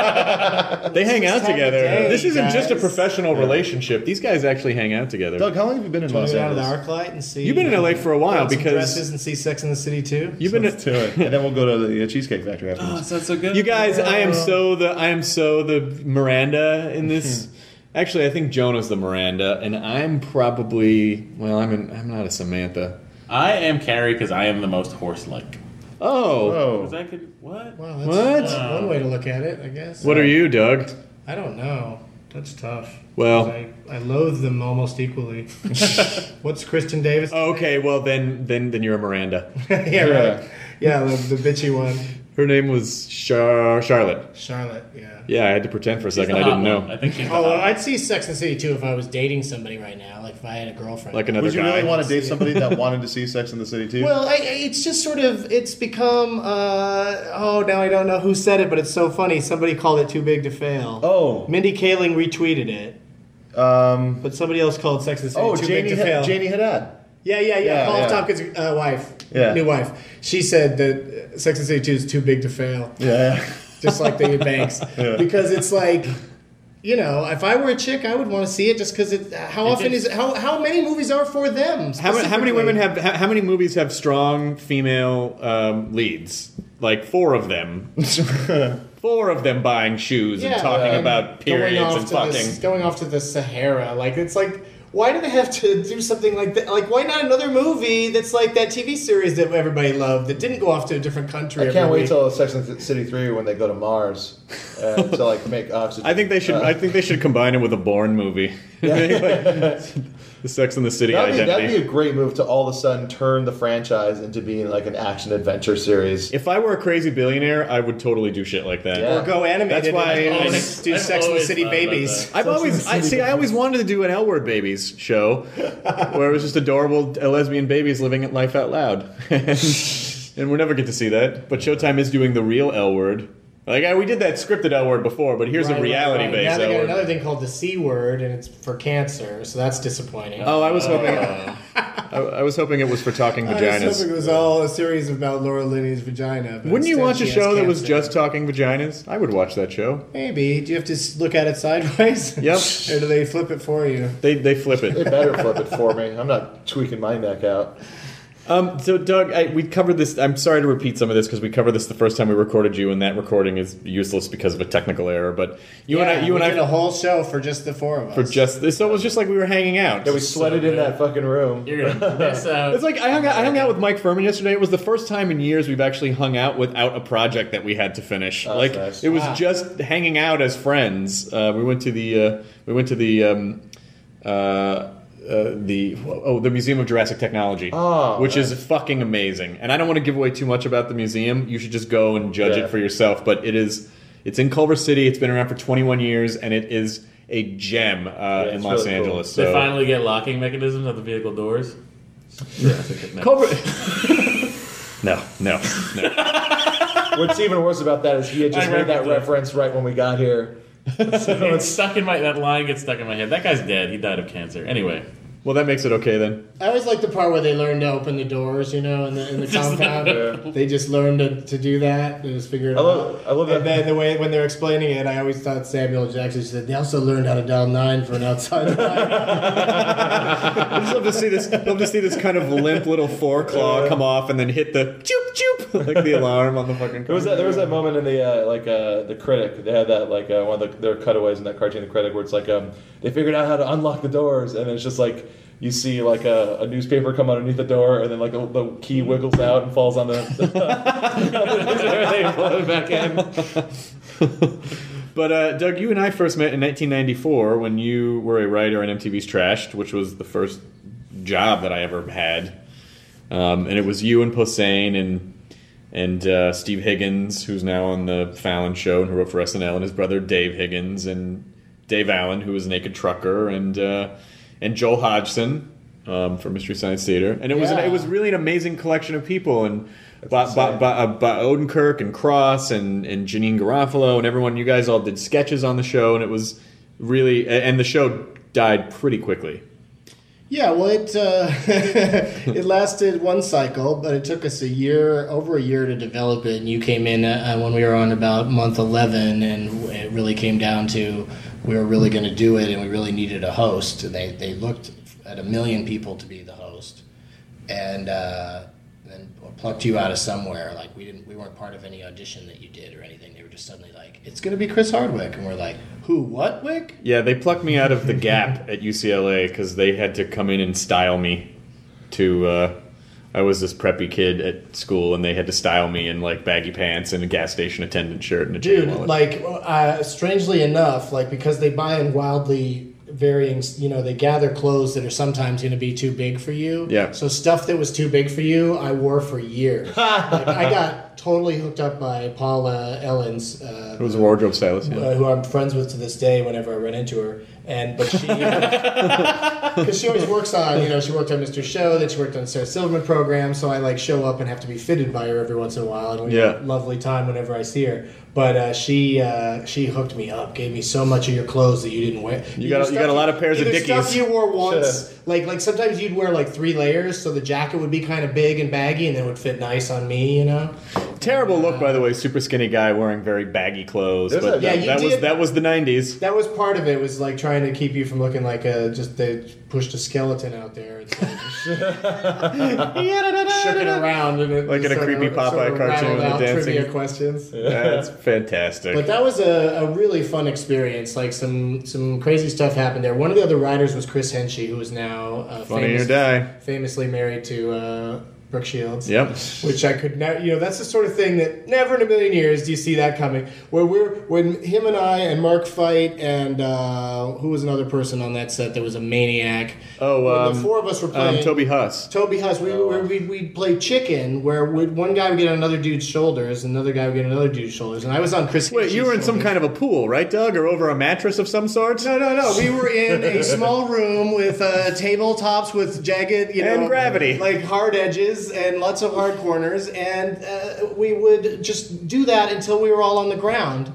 hang out time together. of day, This isn't guys. just a professional relationship. These guys actually hang out together. Doug, how long have you been in Want Los to go down to the Angeles? ArcLight and see? You've been in L A for a while put on some because dresses and see Sex in the City too. you've been. Let's do it. And then we'll go to the uh, Cheesecake Factory Oh, afterwards. sounds so good. You guys, I am so the I am so the Miranda in this. Actually, I think Jonah's the Miranda, and I'm probably well. I'm an, I'm not a Samantha. I am Carrie because I am the most horse-like. Oh, Oh. Was that good? What? Wow, that's, What? that's one way to look at it, I guess. what are you, Doug? I don't know. That's tough. Well- I, I loathe them almost equally. What's Kristen Davis? Okay, well then then then you're a Miranda. yeah, right. Yeah, the, the bitchy one. Her name was Char- Charlotte. Charlotte, yeah. Yeah, I had to pretend for a She's second. the I didn't hot one. know. I think she's the Oh, well, hot one. I'd see Sex and the City too if I was dating somebody right now. Like if I had a girlfriend. Like another Would you guy. really want to date somebody that wanted to see Sex in the City too? Well, I, I- it's just sort of it's become. Uh, oh, now I don't know who said it, but it's so funny. Somebody called it too big to fail. Oh. Mindy Kaling retweeted it, um, but somebody else called Sex and the City oh, too Janie, big to fail. Janie Haddad. Yeah, yeah, yeah. Yeah, Paul yeah. Tompkins' uh, wife, Yeah. new wife. She said that Sex and the City two is too big to fail. Yeah. Just like David Banks, Yeah. because it's like, you know, if I were a chick, I would want to see it just because it. How It often just- is how how many movies are for them? How, many- how many specifically? women have? How, how many movies have strong female um, leads? Like four of them. Four of them buying shoes and Yeah, talking um, about going periods off and to fucking. the, going off to the Sahara? Like it's like. Why do they have to do something like that? Like, why not another movie that's like that T V series that everybody loved that didn't go off to a different country? I every can't wait week? till Sex and the City three when they go to Mars uh, to like make oxygen. I think they should. Uh, I think they should combine it with a Bourne movie. The Sex and the City That'd be, identity. that'd be a great move to all of a sudden turn the franchise into being like an action adventure series. If I were a crazy billionaire, I would totally do shit like that. Yeah. Or go animated. That's why and I- do I've Sex and the always City thought about babies. that. I've always, I see. I always wanted to do an L Word Babies show, where it was just adorable lesbian babies living life out loud, and, and we'll never get to see that. But Showtime is doing the real L Word. Like I, we did that scripted L Word before, but here's Right, a right, reality right. based Now they L got Word. another thing called the C word, and it's for cancer, so that's disappointing. Oh, I was hoping. I, I was hoping it was for talking I was hoping it vaginas. was all a series about Laura Linney's vagina. But Wouldn't you instead watch a she has show that was cancer. just talking vaginas? I would watch that show. Maybe. Do you have to s- look at it sideways? Yep. Or do they flip it for you? They they flip They it. better flip it for me. I'm not tweaking my neck out. Um, so Doug, I, we covered this. I'm sorry to repeat some of this because we covered this the first time we recorded you, and that recording is useless because of a technical error. But you yeah, and I, you we and did a I, whole show for just the four of us. for just this, so it was just like we were hanging out. Yeah, we sweated in that fucking room. You're gonna miss out. It's like I hung out, I hung out with Mike Furman yesterday. It was the first time in years we've actually hung out without a project that we had to finish. Oh, like nice. it was Wow. just hanging out as friends. Uh, we went to the uh, we went to the um, uh, uh, the oh the Museum of Jurassic Technology, Oh, which nice. is fucking amazing. And I don't want to give away too much about the museum. You should just go and judge Yeah. it for yourself. But it is it's in Culver City. It's been around for twenty-one years, and it is a gem uh, in it's Los really cool. Angeles. They So finally get locking mechanisms at the vehicle doors. Yeah, that's a good name. Culver. no, no, no. What's even worse about that is he had just I made that remember that. reference right when we got here. It's stuck in my that line gets stuck in my head. That guy's dead. He died of cancer. Anyway, Well, that makes it okay then. I always like the part where they learn to open the doors, you know, in the, in the Just compound. Yeah. They just learn to, to do that. They just figure it I love- out. I love that. And then the way when they're explaining it, I always thought Samuel Jackson said they also learned how to dial nine for an outside line. I just love to see this. Love to see this kind of limp little foreclaw come off and then hit the choop choop like the alarm on the fucking. There was that. There was that moment in the uh, like uh, the Critic. They had that like uh, one of the, their cutaways in that cartoon, The Critic, where it's like um, they figured out how to unlock the doors, and it's just like you see like a, a newspaper come underneath the door, and then like a, the key wiggles out and falls on the. They pull it back in. But uh, Doug, you and I first met in nineteen ninety-four when you were a writer on M T V's Trashed, which was the first job that I ever had, um, and it was you and Posehn and and uh, Steve Higgins, who's now on the Fallon Show and who wrote for S N L, and his brother Dave Higgins and Dave Allen, who was Naked Trucker, and uh, and Joel Hodgson um, for Mystery Science Theater, and it was an, Yeah. it was really an amazing collection of people and. But but but but Odenkirk and Cross and and Janine Garofalo and everyone, you guys all did sketches on the show, and it was really, and the show died pretty quickly. Yeah, well, it uh, it lasted one cycle, but it took us a year, over a year to develop it. And you came in uh, when we were on about month eleven, and it really came down to we were really going to do it, and we really needed a host. And they they looked at a million people to be the host, and uh, then plucked you out of somewhere. Like we didn't, we weren't part of any audition that you did or anything. They were just suddenly like, "It's going to be Chris Hardwick," and we're like, "Who? What? Wick?" Yeah, they plucked me out of the Gap at U C L A because they had to come in and style me. To uh, I was this preppy kid at school, and they had to style me in like baggy pants and a gas station attendant shirt and a chain Dude, wallet. like, uh, strangely enough, like, because they buy in wildly varying, you know, they gather clothes that are sometimes going to be too big for you. Yeah. So stuff that was too big for you, I wore for years. Like, I got totally hooked up by Paula Ellens. Uh, It was a wardrobe stylist, yeah. uh, who I'm friends with to this day whenever I run into her. And but she, because she always works on, you know, she worked on Mister Show, then she worked on Sarah Silverman program, so I like show up and have to be fitted by her every once in a while, and we Yeah. have a lovely time whenever I see her. But uh, she uh, she hooked me up, gave me so much of your clothes that you didn't wear. You got- Either you got a stuff lot of pairs of either Dickies. Stuff you wore once, like like sometimes you'd wear like three layers, so the jacket would be kind of big and baggy, and then it would fit nice on me, you know. Terrible look, by the way. Super skinny guy wearing very baggy clothes. There's But a- Yeah, that, you that was did- that was the nineties. That was part of it. Was like trying to keep you from looking like a just they pushed a skeleton out there. It's like, shook it around and it Like in a sort creepy of- Popeye sort of cartoon rattled with out the dancing. trivia questions. That's fantastic. But that was a, a really fun experience. Like some some crazy stuff happened there. One of the other writers was Chris Henchy, who is now uh, Funny famous, or die. famously married to uh, Brooke Shields. Yep. Which I could never, you know, that's the sort of thing that never in a million years do you see that coming. Where we're, when him and I and Mark Fight and uh, who was another person on that set that was a maniac. Oh, when um, the four of us were playing. Um, Toby Huss. Toby Huss. We we we we'd play chicken, where we'd, one guy would get on another dude's shoulders, and another guy would get on another dude's shoulders, and I was on Chris. Wait, Hitchens' you were in some shoulders. kind of a pool, right, Doug? Or over a mattress of some sort? No, no, no. We were in a small room with uh, tabletops with jagged, you know, And gravity. like hard edges and lots of hard corners, and uh, we would just do that until we were all on the ground.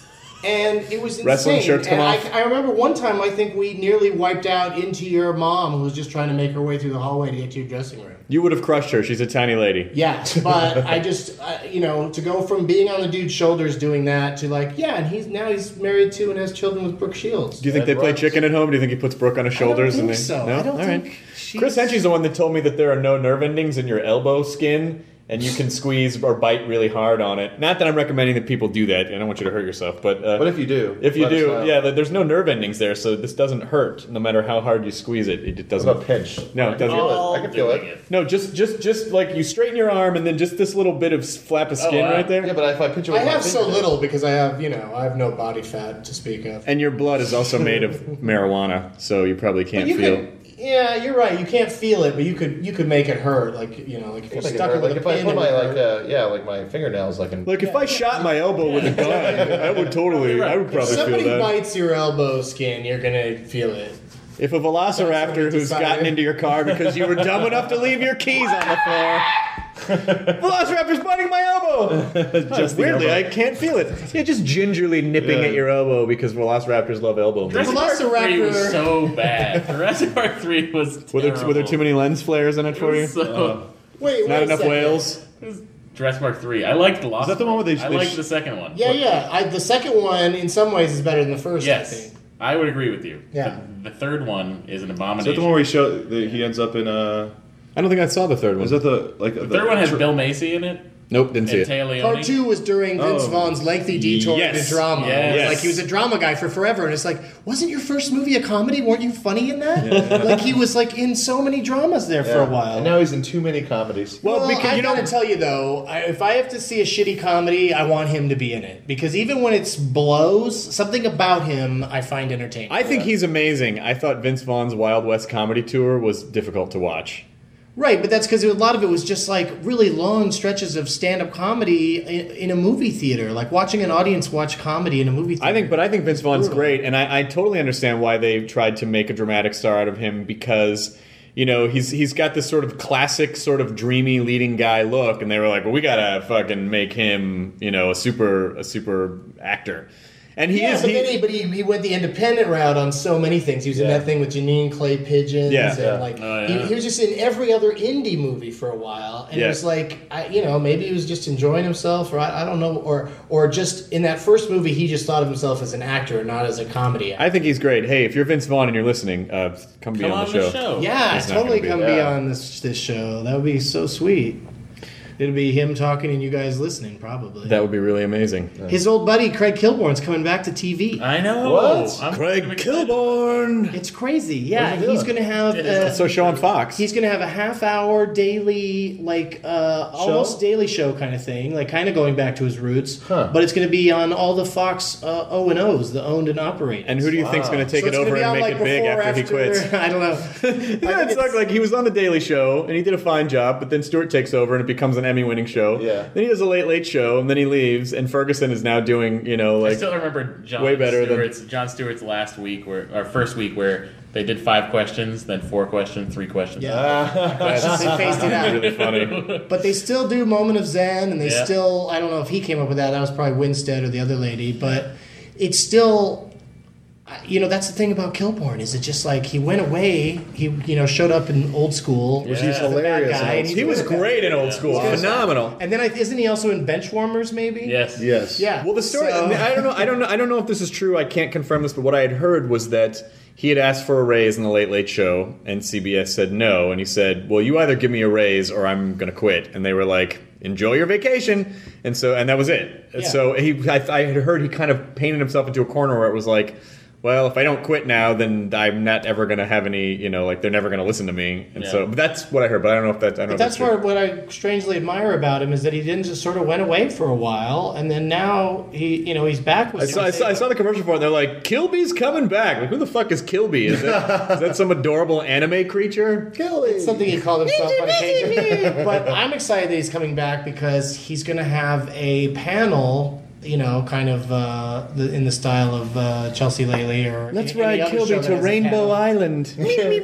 And it was insane. Wrestling shirts come and I, off. I remember one time I think we nearly wiped out into your mom, who was just trying to make her way through the hallway to get to your dressing room. You would have crushed her. She's a tiny lady. Yeah, but I just, uh, you know, to go from being on the dude's shoulders doing that to like, yeah, and he's now he's married to and has children with Brooke Shields. Do you think That they play rocks. chicken at home? Do you think he puts Brooke on his shoulders? think and they, so. No? I don't All right. think she's- Chris Henchy's the one that told me that there are no nerve endings in your elbow skin, and you can squeeze or bite really hard on it. Not that I'm recommending that people do that. I don't want you to hurt yourself, but uh, But if you do, if you let us do, know. yeah, there's no nerve endings there, so this doesn't hurt. No matter how hard you squeeze it, it, it What doesn't. about pinch? No, it I can doesn't. feel it. I can feel Doing it. No, just just just like you straighten your arm, and then just this little bit of flap of skin wow. right there. Yeah, but if I pinch it I with my have so fingernails- little because I have, you know, I have no body fat to speak of. And your blood is also made of marijuana, so you probably can't you feel. could, yeah, you're right. You can't feel it, but you could you could make it hurt. Like, you know, like if I you're think it stuck hurt. it with Like a if I pin put in my it, like uh, yeah, like my fingernails, like in Look, if I shot my elbow with a gun, I would totally, I would if probably feel somebody that. bites your elbow skin, you're gonna feel it. If a That's what velociraptor we who's decided. gotten into your car because you were dumb enough to leave your keys on the floor. Velociraptor's biting my elbow! Just the Weirdly, elbow. I can't feel it. Yeah, just gingerly nipping Yeah. at your elbow because velociraptors love elbow. Jurassic Park Velociraptor- three was so bad. Jurassic Park three was terrible. Were there, were there too many lens flares in it for you? So, Wait, Not wait a enough second. whales? Jurassic Park three. I liked Lost. Is that the one where they- I they liked sh- the second one. Yeah, yeah. I, the second one, in some ways, is better than the first. I Yes, think. I would agree with you. Yeah. The, the third one is an Is abomination. that the one where he show the, he ends up in uh I don't think I saw the third one. is that the like the third one has Bill Macy in it. Nope, didn't see And it. Taya Leone. Part two was during Vince Oh. Vaughn's lengthy detour Yes. into drama. Yes. It was Like he was a drama guy for forever, and it's like, wasn't your first movie a comedy? Weren't you funny in that? Like he was like in so many dramas there for a while. And now he's in too many comedies. Well, Well, because I you know, gotta tell you though, I, if I have to see a shitty comedy, I want him to be in it because even when it's blows, something about him I find entertaining. I think he's amazing. I thought Vince Vaughn's Wild West comedy tour was difficult to watch. Right, but that's because a lot of it was just like really long stretches of stand-up comedy in, in a movie theater, like watching an audience watch comedy in a movie theater. I think, but I think Vince Vaughn's Brutal. great, and I, I totally understand why they tried to make a dramatic star out of him because you know, he's he's got this sort of classic, sort of dreamy leading guy look, and they were like, well, we gotta fucking make him, you know, a super a super actor. And he yeah, is. but, He, then he, but he, he went the independent route on so many things. He was in Yeah. that thing with Janine Clay Pigeons. Yeah. and Yeah. like Oh, yeah. he, he was just in every other indie movie for a while. And Yeah. it was like, I, you know, maybe he was just enjoying himself, or I, I don't know, or or just in that first movie, he just thought of himself as an actor and not as a comedy actor. I think he's great. Hey, if you're Vince Vaughn and you're listening, uh, come be Come on, on the show. the show. Yeah, He's not totally gonna be- come be yeah. on this this show. That would be so sweet. It'd be him talking and you guys listening, probably. That would be really amazing. His old buddy Craig Kilborn's coming back to T V. I know. What? I'm Craig I'm excited. Kilborn. It's crazy. Yeah, What's he he's doing? going to have. It is- Uh, So show on Fox. He's going to have a half-hour daily, like uh, almost daily show kind of thing, like kind of going back to his roots. Huh. But it's going to be on all the Fox uh, O and O's, the owned and operated. And who do you think's going to take So it it's gonna over be and on, make like, it big before, after, he quits? I don't know. Yeah, I it think sucked. Like he was on the Daily Show and he did a fine job, but then Stewart takes over and it becomes an Emmy-winning show. Yeah. Then he does a Late Late Show and then he leaves, and Ferguson is now doing, you know, I like still remember John way better than- Stewart's John Stewart's last week, where or first week, where they did five questions, then four questions, three questions. Yeah. that's They phased it out. really funny. But they still do Moment of Zen, and they Yeah. still, I don't know if he came up with that. That was probably Winstead or the other lady. But it's still, you know, that's the thing about Kilborn, is it just like he went away, he, you know, showed up in Old School. Which Yeah. he's the bad hilarious. guy, in and Old He was good at that. great in Old School. Yeah. Phenomenal. And then I, isn't he also in Benchwarmers, maybe? Yes. Yes. Yeah. Well, the story. So- I don't know. I don't know. I don't know if this is true. I can't confirm this, but what I had heard was that he had asked for a raise in the Late Late Show, and C B S said no. And he said, "Well, you either give me a raise or I'm going to quit." And they were like, "Enjoy your vacation." And so, and that was it. Yeah. So he, I, I had heard he kind of painted himself into a corner where it was like, well, if I don't quit now, then I'm not ever going to have any, you know, like they're never going to listen to me. And Yeah. so, but that's what I heard. But I don't know if that. I don't know But if that's true. where what I strangely admire about him is that he didn't just sort of went away for a while, and then now he, you know, he's back with I saw, I, saw, I something. saw the commercial for it. And they're like, "Kilby's coming back." Like, who the fuck is Kilby? Is that, is that some adorable anime creature? It's something he called himself on occasion. But I'm excited that he's coming back because he's going to have a panel, you know, kind of uh, the, in the style of uh, Chelsea Lately or Let's any ride other Kilby show that to has a Rainbow panel. Island.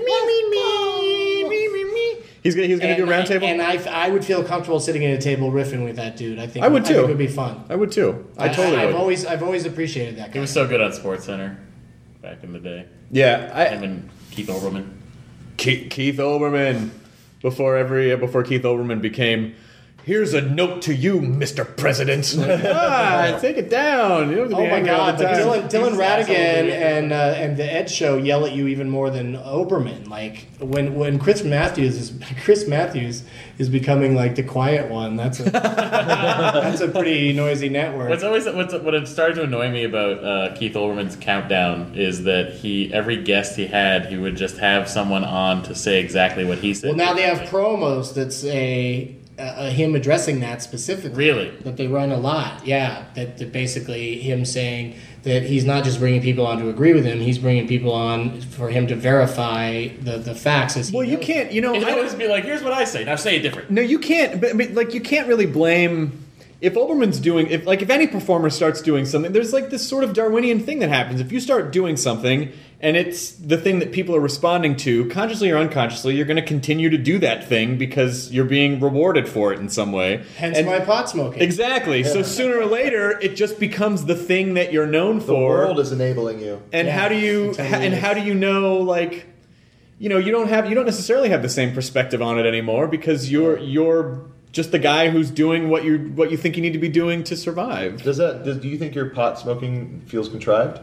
He's gonna he's gonna do a round table. And I, I would feel comfortable sitting at a table riffing with that dude. I think I would I think too. it would be fun. I would too. I totally I, I've would. always I've always appreciated that He guy. was so good on SportsCenter back in the day. yeah, Him I, and Keith Olbermann. Keith, Keith Olbermann. Before every before Keith Olbermann became, here's a note to you, Mister President. Like, ah, take it down. You don't have to be Oh my angry all God! the But time. Dylan, Dylan He's asshole, Radigan dude. and uh, and the Ed Show yell at you even more than Oberman. Like when when Chris Matthews is Chris Matthews is becoming like the quiet one. That's a that's a pretty noisy network. What's always what's what had started to annoy me about uh, Keith Olbermann's countdown is that he every guest he had he would just have someone on to say exactly what he said. Well, now they have promos that say uh, him addressing that specifically. Really? That they run a lot. Yeah, that, that basically him saying that he's not just bringing people on to agree with him, he's bringing people on for him to verify the, the facts. As he Well, you knows. can't. You know, He'd I always don't, be like, "Here's what I say. Now say it different." no, you can't. But, but like, you can't really blame. If Olbermann's doing, if like if any performer starts doing something, there's like this sort of Darwinian thing that happens. If you start doing something and it's the thing that people are responding to, consciously or unconsciously, you're going to continue to do that thing because you're being rewarded for it in some way. Hence And- my pot smoking. Exactly. So sooner or later, it just becomes the thing that you're known The for. world is enabling you. And Yeah, how do you? it totally ha- and is. how do you know? Like, you know, you don't have you don't necessarily have the same perspective on it anymore because you're you're just the guy who's doing what you what you think you need to be doing to survive. Does that? Does, do you think your pot smoking feels contrived?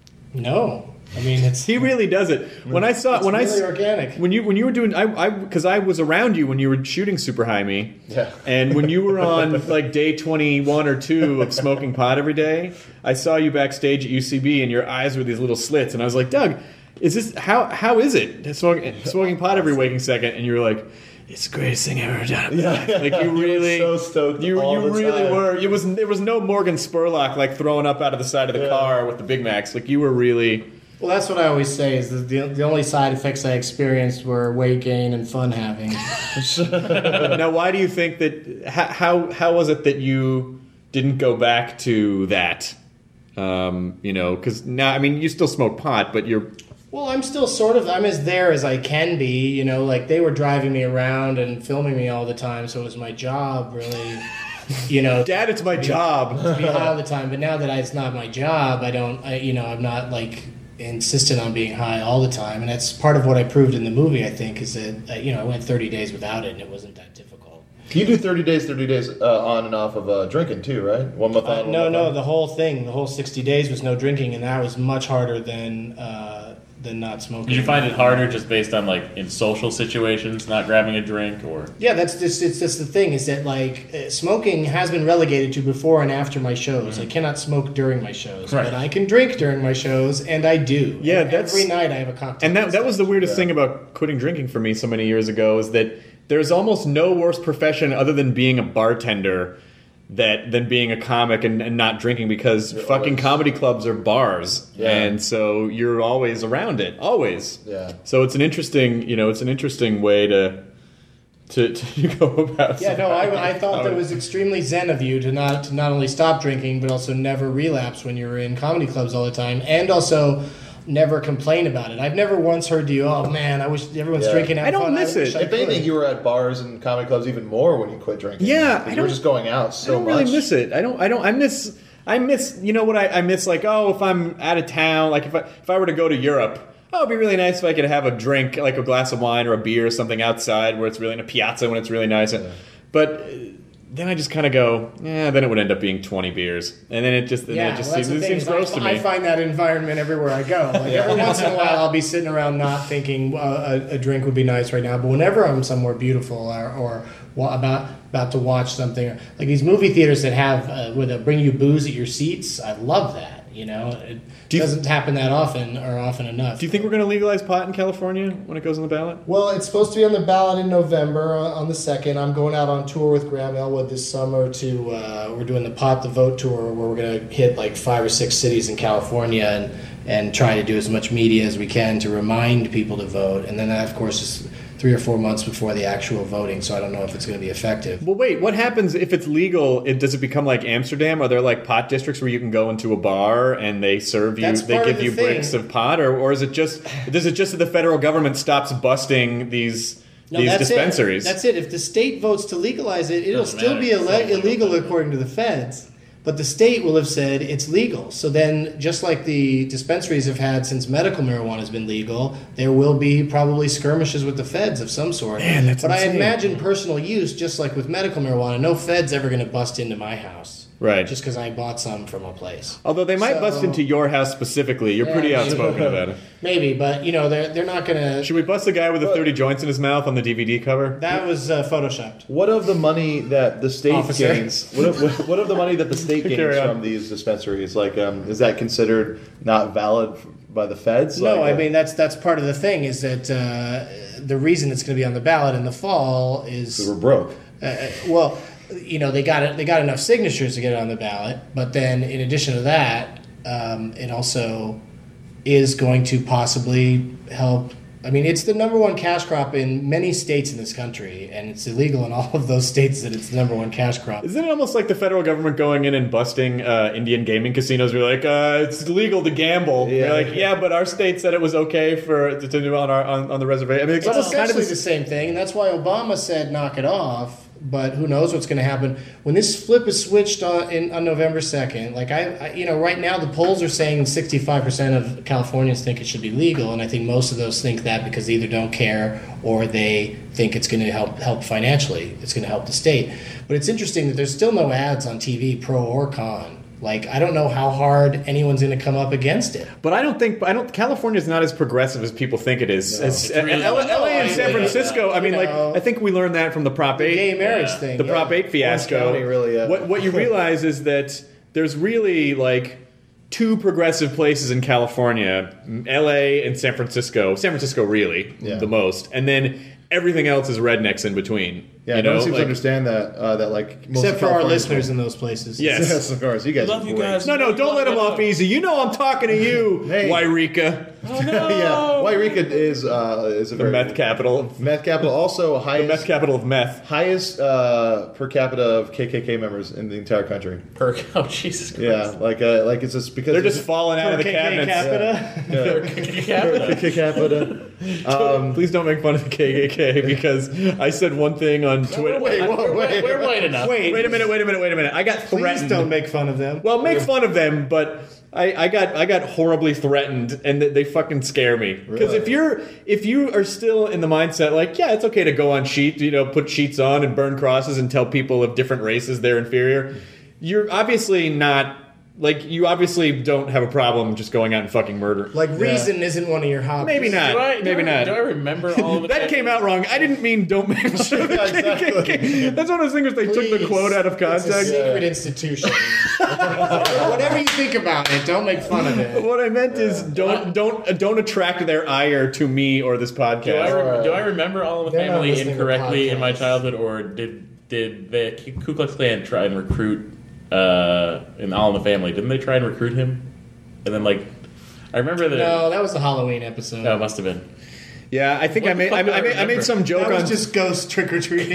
No, I mean it's He really does it. When I saw it's when I really s- organic. when you when you were doing I I because I was around you when you were shooting Super High Me. Yeah. And when you were on like day twenty-one or two of smoking pot every day, I saw you backstage at U C B and your eyes were these little slits and I was like, "Doug, is this how how is it smoking smoking pot every waking second?" And you were like, "It's the greatest thing I've ever done." Yeah. Like you You were really so stoked You all you the really time. were. It was there was no Morgan Spurlock like throwing up out of the side of the Yeah. car with the Big Macs. Like you were really. Well, that's what I always say is that the, the only side effects I experienced were weight gain and fun having. Now, why do you think that? How, how how was it that you didn't go back to that? Um, you know, because now I mean, you still smoke pot, but you're Well, I'm still sort of, I'm as there as I can be, you know, like they were driving me around and filming me all the time, so it was my job, really, you know. Dad, it's my to be, job. to be high all the time, but now that it's not my job, I don't, I, you know, I'm not like insistent on being high all the time, and that's part of what I proved in the movie, I think, is that, uh, you know, I went thirty days without it, and it wasn't that difficult. You do thirty days, thirty days uh, on and off of uh, drinking too, right? One month on, Uh, one no, month no, on. the whole thing, the whole sixty days was no drinking, and that was much harder than uh, than not smoking. Did you find it harder just based on like in social situations, not grabbing a drink, or? Yeah, that's just it's just the thing is that like uh, smoking has been relegated to before and after my shows. Mm-hmm. I cannot smoke during my shows, Right. but I can drink during my shows, and I do. Yeah, And that's- every night I have a cocktail. And that that was the weirdest thing about quitting drinking for me so many years ago is that there's almost no worse profession other than being a bartender that than being a comic and, and not drinking because You're fucking always- comedy clubs are bars. Yeah. And so you're always around it. Always. Yeah. So it's an interesting, you know, it's an interesting way to to, to go about Yeah, no, I, I thought that comedy. was extremely zen of you to not to not only stop drinking but also never relapse when you were in comedy clubs all the time, and also never complain about it. I've never once heard you, oh man, I wish everyone's Yeah. drinking. I don't fun. miss wish it. I If anything, could." you were at bars and comedy clubs even more when you quit drinking. Yeah, Because I you were don't- just going out so I don't much. really miss it. I don't. I don't. I miss. I miss. You know what? I, I miss like oh, if I'm out of town, like if I if I were to go to Europe, oh, it'd be really nice if I could have a drink, like a glass of wine or a beer or something outside where it's really in a piazza when it's really nice. But uh, then I just kind of go, yeah. Then it would end up being twenty beers, and then it just then Yeah, it just well, that's seems, the it thing. seems is gross I, to me. I find that environment everywhere I go. Like every once in a while, I'll be sitting around not thinking uh, a, a drink would be nice right now. But whenever I'm somewhere beautiful or, or wa- about about to watch something, like these movie theaters that have uh, where they bring you booze at your seats, I love that. You know, it Do you- doesn't happen that often or often enough. Do you think we're going to legalize pot in California when it goes on the ballot? Well, it's supposed to be on the ballot in November uh, on the second. I'm going out on tour with Graham Elwood this summer to, uh, we're doing the Pot the Vote tour where we're going to hit like five or six cities in California and, and try to do as much media as we can to remind people to vote. And then that, of course, is three or four months before the actual voting, so I don't know if it's going to be effective. Well, wait. What happens if it's legal? It, does it become like Amsterdam? Are there like pot districts where you can go into a bar and they serve you? That's They part of give the you thing. bricks of pot, or, or is it just? Does it just that the federal government stops busting these No, these that's dispensaries? It. That's it. If the state votes to legalize it, it'll Doesn't still matter. be It's ille- still legal. illegal according to the feds. But the state will have said it's legal. So then, just like the dispensaries have had since medical marijuana has been legal, there will be probably skirmishes with the feds of some sort. Man, that's but I insane. imagine personal use, just like with medical marijuana, no fed's ever going to bust into my house. Right. Just because I bought some from a place. Although they might So- bust into your house specifically. You're pretty Yeah, outspoken about it. Maybe, but you know, they're, they're not going to. Should we bust the guy with the thirty joints in his mouth on the D V D cover? That was uh, photoshopped. What of the money that the state Officer. gains? What of, what- what of the money that the state gains Carry on. from these dispensaries? Like, um, is that considered not valid by the feds? No, Like, I mean that's that's part of the thing is that uh, the reason it's going to be on the ballot in the fall is we're broke. uh, well, you know they got it, they got enough signatures to get it on the ballot, but then in addition to that, um, it also is going to possibly help. I mean, it's the number one cash crop in many states in this country, and it's illegal in all of those states that it's the number one cash crop. Isn't it almost like the federal government going in and busting uh, Indian gaming casinos? We're like, uh, it's illegal to gamble. Yeah. We're like, yeah, but our state said it was okay for to, to do on our on, on the reservation. I mean, it's, It's almost kind of essentially the the same thing, and that's why Obama said knock it off. But who knows what's going to happen when this flip is switched on in, on November second? Like I, I, you know, right now the polls are saying sixty-five percent of Californians think it should be legal, and I think most of those think that because they either don't care or they think it's going to help help financially. It's going to help the state. But it's interesting that there's still no ads on T V, pro or con. Like I don't know how hard anyone's going to come up against it. But I don't think I don't. California's not as progressive as people think it is. As, It's really L A, not. L A and No, San I- Francisco. I mean, you like know, I think we learned that from the Prop Eight, Gay marriage Yeah. thing. the yeah. Prop Eight fiasco. County really, uh, What what you realize is that there's really like two progressive places in California: L A and San Francisco. San Francisco really Yeah. the most, and then everything else is rednecks in between. Yeah, You no know, one seems like- to understand that. Uh, that like most Except of for our California- listeners in those places. Yes. Yes, of course. You guys. Love are you great. guys. No, no, don't let him off easy. You know I'm talking to you, Hey. Wairika, yeah, Wairika is uh, is a the very meth capital. meth capital. Also The highest meth capital of meth. highest uh, per capita of K K K members in the entire country. Per oh Jesus Christ. Yeah, like uh, like it's just because They're it's- just falling out of the K K cabinets. Capita. Yeah. K K capita. Um, Please don't make fun of the K K K because I said one thing on Twitter. wait, whoa, wait. We're white enough. Wait, Wait a minute, wait a minute, wait a minute. I got please threatened. don't make fun of them. Well, make fun of them, but I, I got I got horribly threatened, and they, they fucking scare me. Because Really? if you're if you are still in the mindset like, yeah, it's okay to go on sheet, you know, put sheets on and burn crosses and tell people of different races they're inferior, you're obviously not. Like, you obviously don't have a problem just going out and fucking murder. Like, reason isn't one of your hobbies. Maybe not. Do I, do Maybe I, not. Do I remember all of the That came out wrong. I didn't mean don't mention the Yeah, exactly. K K K. That's one of those things where they took the Please. quote out of It's a context. secret institution. Whatever you think about it, don't make fun of it. What I meant is don't don't uh, don't attract their ire to me or this podcast. Do I, re- do I remember all of the They're not family listening to incorrectly in my podcasts. childhood, or did did the Ku Klux Klan try and recruit uh, in All in the Family? Didn't they try and recruit him? And then like, I remember that. No, that was the Halloween episode. No, it must have been. Yeah, I think What I the made I, fuck do I I made I made remember? some joke that was on just ghost trick or treating.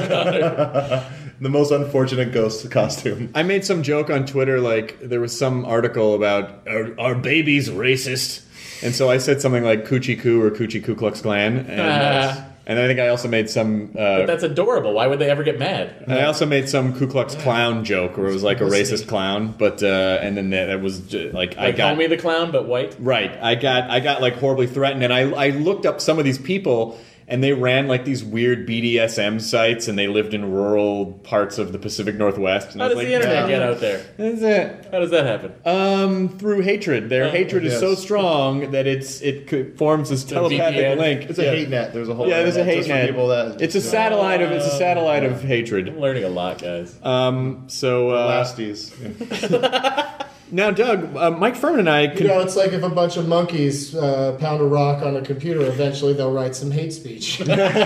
the most unfortunate ghost costume. I made some joke on Twitter, like there was some article about are, are babies racist, and so I said something like Coochie Coo or Coochie Ku Klux Klan, and, Ah. and I think I also made some. Uh, But that's adorable. Why would they ever get mad? and I also made some Ku Klux Clown joke where it was like a racist clown, but uh, and then that, that was ju- like, I Like got Homie the Clown, but white. right. I got I got like horribly threatened, and I I looked up some of these people. And they ran like these weird B D S M sites, and they lived in rural parts of the Pacific Northwest. And I How was does like, the internet "No, get out there? That's it. How does that happen? Um, through hatred. Their Oh, hatred is yes. so strong that it's it co- forms this V P telepathic N. link. It's a yeah. hate net. There's a whole Yeah, there's a internet hate just for net. people that It's a satellite of it's a satellite of I'm hatred. learning a lot, guys. Um, so uh, Lasties. now, Doug, uh, Mike Furman and I. You Con- know, it's like if a bunch of monkeys uh, pound a rock on a computer, eventually they'll write some hate speech.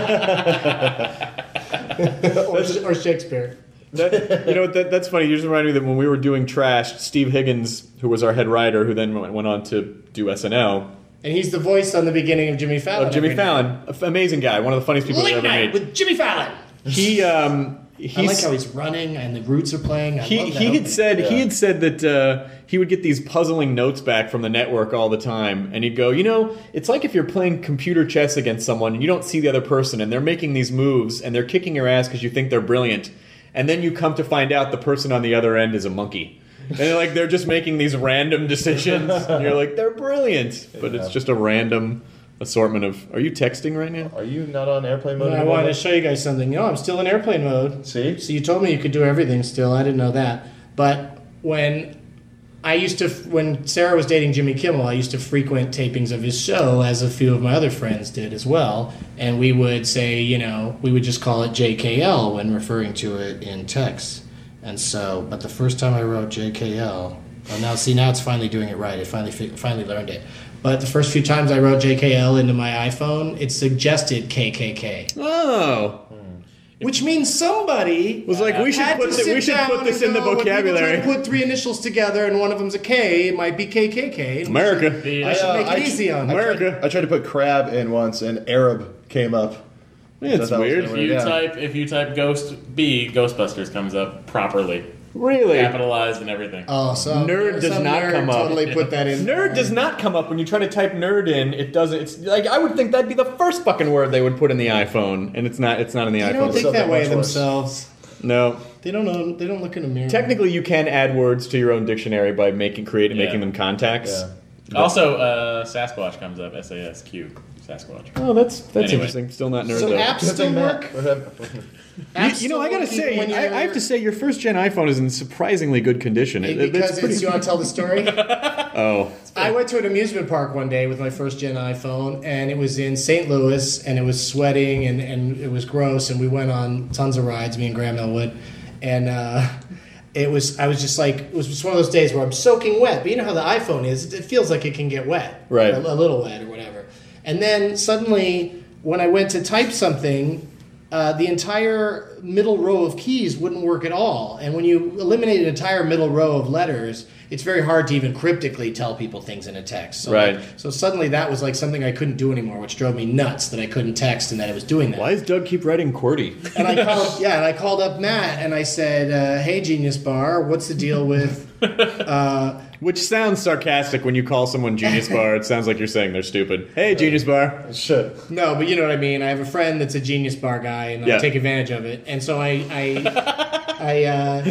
or, or Shakespeare. that, you know that, that's funny. You just reminded me that when we were doing Trash, Steve Higgins, who was our head writer, who then went went on to do S N L, And he's the voice on the beginning of Jimmy Fallon. of Jimmy every night. Fallon, a f- amazing guy, one of the funniest people I've Late ever night made. with Jimmy Fallon. He um, he's, I like how he's running and the Roots are playing. I he love that he had opening. said he Yeah. had said that uh, he would get these puzzling notes back from the network all the time, and he'd go, you know, it's like if you're playing computer chess against someone and you don't see the other person, and they're making these moves and they're kicking your ass because you think they're brilliant, and then you come to find out the person on the other end is a monkey. And they're like they're just making these random decisions, and you're like they're brilliant, but it's just a random assortment of. Are you texting right now? Are you not on airplane mode? No, I anymore? wanted to show you guys something. No, I'm still in airplane mode. See? So you told me you could do everything still. I didn't know that. But when I used to, when Sarah was dating Jimmy Kimmel, I used to frequent tapings of his show, as a few of my other friends did as well. And we would say, you know, we would just call it J K L when referring to it in text. And so, but the first time I wrote J K L, well, now see, now it's finally doing it right. I finally fi- finally learned it. But the first few times I wrote J K L into my iPhone, it suggested K K K. Oh, Which means somebody was like we should had put to thi- sit we should down put this and in the go, when people vocabulary. try to put three initials together and one of them's a K, it might be K K K. And we America. should- The- I should uh, make it I- easy on I them. America. tried, I tried to put crab in once, and Arab came up. Yeah, it's That was weird. If kinda you Yeah. type if you type Ghost B, Ghostbusters comes up properly, Really? capitalized and everything. Oh, some Nerd does some not nerd come up. Totally put that in. Nerd does not come up when you try to type nerd in. It doesn't. It's like I would think that'd be the first fucking word they would put in the iPhone, and it's not. It's not in the They iPhone. don't think Something that way much of worse. themselves. No. They don't know. They don't look in a mirror. Technically, you can add words to your own dictionary by making creating Yeah. making them contacts. Yeah. Also, uh, Sasquatch comes up. S A S Q. Sasquatch. Oh, that's that's Anyway. interesting. Still not nerd So though. apps still work. You, Apps you know, still I gotta work say, even when I, I have you're- to say, your first gen iPhone is in surprisingly good condition. It, it- because it's pretty. it's, you want to tell the story? oh, I went to an amusement park one day with my first gen iPhone, and it was in Saint Louis, and it was sweating, and, and it was gross, and we went on tons of rides, me and Graham Elwood, and uh, it was, I was just like, it was just one of those days where I'm soaking wet, but you know how the iPhone is, it feels like it can get wet, Right. a, a little wet or whatever. And then suddenly, when I went to type something, uh, the entire middle row of keys wouldn't work at all. And when you eliminate an entire middle row of letters, it's very hard to even cryptically tell people things in a text. So right. Like, so suddenly that was like something I couldn't do anymore, which drove me nuts that I couldn't text and that I was doing that. Why does Doug keep writing QWERTY? And I called, yeah, and I called up Matt and I said, uh, "Hey, Genius Bar, what's the deal with?" Uh, Which sounds sarcastic when you call someone Genius Bar. It sounds like you're saying they're stupid. Hey, Genius Bar. Shit. No, but you know what I mean. I have a friend that's a Genius Bar guy, and Yeah. I take advantage of it. And so I, I, I, uh,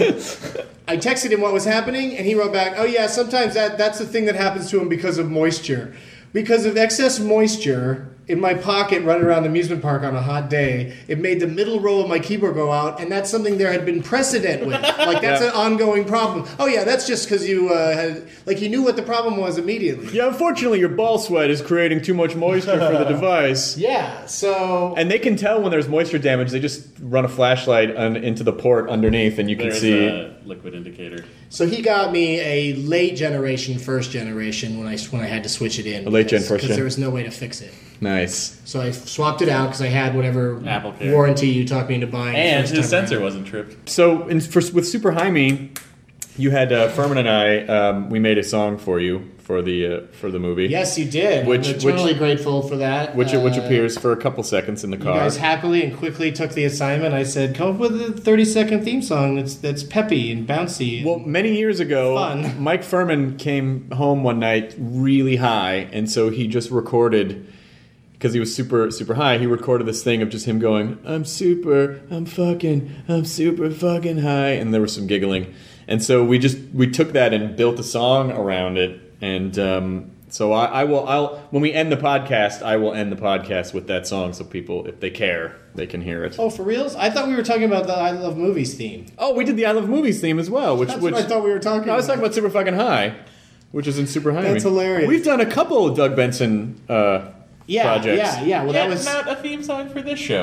I texted him what was happening, and he wrote back, "Oh yeah, sometimes that that's the thing that happens to him because of moisture, because of excess moisture." In my pocket running around the amusement park on a hot day, it made the middle row of my keyboard go out, and that's something there had been precedent with. Like, that's Yeah. an ongoing problem. Oh, yeah, that's just because you uh, had... Like, you knew what the problem was immediately. Yeah, unfortunately, your ball sweat is creating too much moisture for the device. Yeah, so... And they can tell when there's moisture damage. They just run a flashlight on, into the port underneath, and you can There's see... a liquid indicator. So he got me a late generation, first generation when I, when I had to switch it in. A late gen, because- first Because gen. there was no way to fix it. Nice. So I swapped it out because I had whatever Apple Care. warranty you talked me into buying. the And first his time sensor around. wasn't tripped. So in, for, with Super Jaime, you had uh, Furman and I. Um, we made a song for you for the uh, for the movie. Yes, you did. Which- I'm eternally which- grateful for that. Which which Uh, appears for a couple seconds in the You car. guys happily and quickly took the assignment. I said, come up with a thirty-second theme song that's that's peppy and bouncy. Well, many years ago, Fun. Mike Furman came home one night really high, and so he just recorded, because he was super, super high, he recorded this thing of just him going, I'm super, I'm fucking, I'm super fucking high, and there was some giggling. And so we just, we took that and built a song around it, and um, so I, I will, I'll, when we end the podcast, I will end the podcast with that song so people, if they care, they can hear it. Oh, for reals? I thought we were talking about the I Love Movies theme. Oh, we did the I Love Movies theme as well, which, That's which what I thought we were talking I was about. talking about Super Fucking High, which is in Super High. That's hilarious. We've done a couple of Doug Benson uh, Yeah, projects. yeah, yeah. Well, Yet that was not a theme song for this show.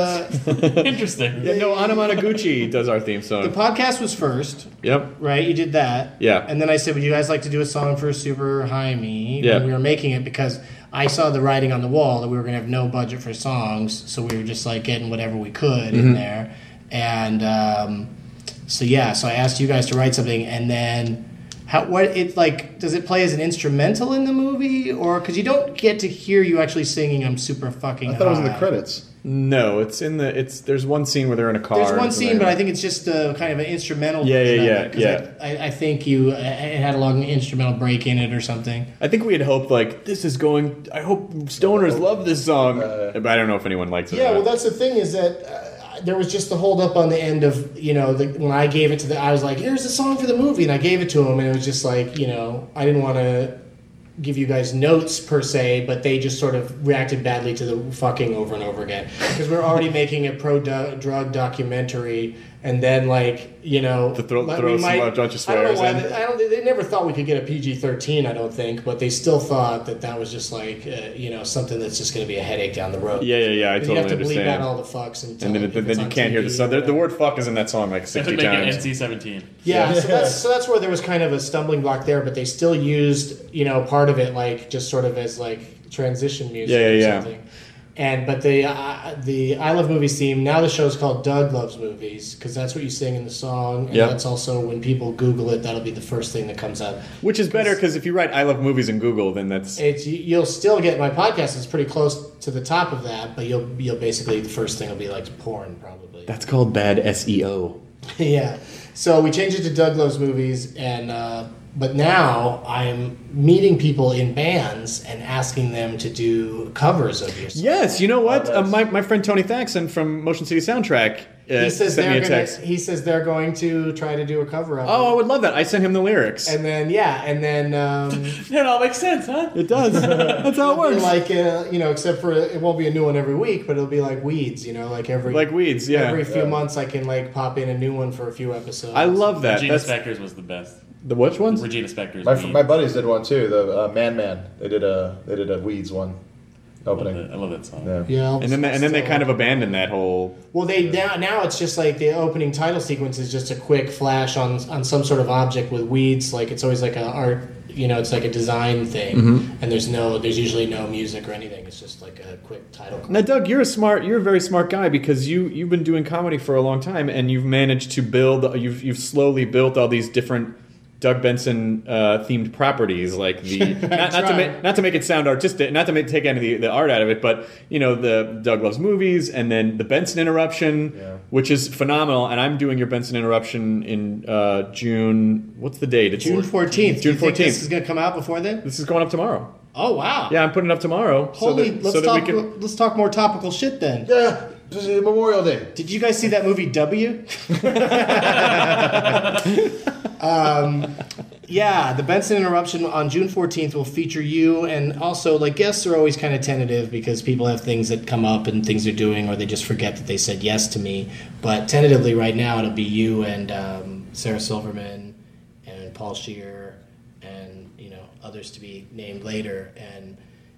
the Interesting. Yeah, no, Anna Managuchi does our theme song. the podcast was first, Yep. right? You did that. Yeah. And then I said, would you guys like to do a song for Super Jaime? Yeah. When we were making it because I saw the writing on the wall that we were going to have no budget for songs, so we were just like getting whatever we could Mm-hmm. in there. And um, so yeah, so I asked you guys to write something, and then how what it like does it play as an instrumental in the movie, or because you don't get to hear you actually singing "I'm super fucking"? I thought it was in the high. credits. No, it's in the. It's there's one scene where they're in a car. There's one and scene, but I think it's just a kind of an instrumental. Yeah, version yeah, of it, 'cause yeah, I, I, I think you it had a long instrumental break in it or something. I think we had hoped like this is going. I hope stoners love this song, Uh, but I don't know if anyone likes it. Yeah, or well, not. that's the thing is that uh, there was just the hold up on the end of you know the, when I gave it to the I was like, here's the song for the movie, and I gave it to him, and it was just like you know I didn't want to give you guys notes per se, but they just sort of reacted badly to the fucking over and over again because we're already making a pro drug documentary, and then like you know To throw- like, throw we some bunch of I don't know swears why in. they, I don't. They never thought we could get a P G thirteen. I don't think, but they still thought that that was just like uh, you know something that's just going to be a headache down the road. Yeah, yeah, yeah. I You totally have to bleep understand. out all the fucks and, tell and then, them then, if then it's you on can't hear T V the song. or The, the whatever. word "fuck" is in that song like They sixty make it times. N C seventeen. Yeah, Yeah. so that's so that's where there was kind of a stumbling block there, but they still used you know part of it like just sort of as like transition music Yeah, yeah, or yeah. something. And but the uh, the I Love Movies theme now the show's called Doug Loves Movies because that's what you sing in the song, and Yep. that's also when people Google it, that'll be the first thing that comes up. Which is better because if you write "I love movies" in Google, then that's It's you- you'll still get my podcast is pretty close to the top of that, but you'll you'll basically the first thing will be like porn probably. that's called bad S E O. Yeah. So we changed it to Doug Loves Movies, and uh, but now I'm meeting people in bands and asking them to do covers of your songs. Yes, you know what? Oh, uh, nice. my my friend Tony Thaxton from Motion City Soundtrack uh, He says sent me they're a gonna, text. he says they're going to try to do a cover of Oh, I it. would love that. I sent him the lyrics. And then yeah, and then um, It all makes sense, huh? It does. That's how it it'll be works. like uh, you know, except for it won't be a new one every week, but it'll be like Weeds, you know, like every Like Weeds, yeah. every few Yeah. months I can like pop in a new one for a few episodes. I love that. Regina That's Spektor's was the best. the which ones? Regina Spektor's. My, Weed. my buddies did one too. The uh, Man Man. They did a they did a Weeds one I love opening. that- I love that song. Yeah. Yeah, And then they, and then they kind of abandoned that whole. Well, they now now it's just like the opening title sequence is just a quick flash on on some sort of object with weeds. Like it's always like a art you know, it's like a design thing, Mm-hmm. and there's no, there's usually no music or anything. It's just like a quick title card. Now, Doug, you're a smart, you're a very smart guy because you you've been doing comedy for a long time, and you've managed to build, you've you've slowly built all these different Doug Benson uh, themed properties, like the not, not to make not to make it sound artistic, not to make, take any of the, the art out of it, but you know the Doug Loves Movies, and then the Benson Interruption, Yeah. which is phenomenal. And I'm doing your Benson Interruption in uh, June. What's the date? It's June fourteenth. June Do you think fourteenth. this is going to come out before then? This is going up tomorrow. Oh wow! Yeah, I'm putting it up tomorrow. Holy, so that, let's so that talk. we can. Let's talk more topical shit then. Yeah, this is Memorial Day. Did you guys see that movie W? um, yeah, the Benson Interruption on June fourteenth will feature you, and also like guests are always kind of tentative because people have things that come up and things they're doing, or they just forget that they said yes to me. But tentatively, right now, it'll be you and um, Sarah Silverman and Paul Scheer and you know others to be named later. And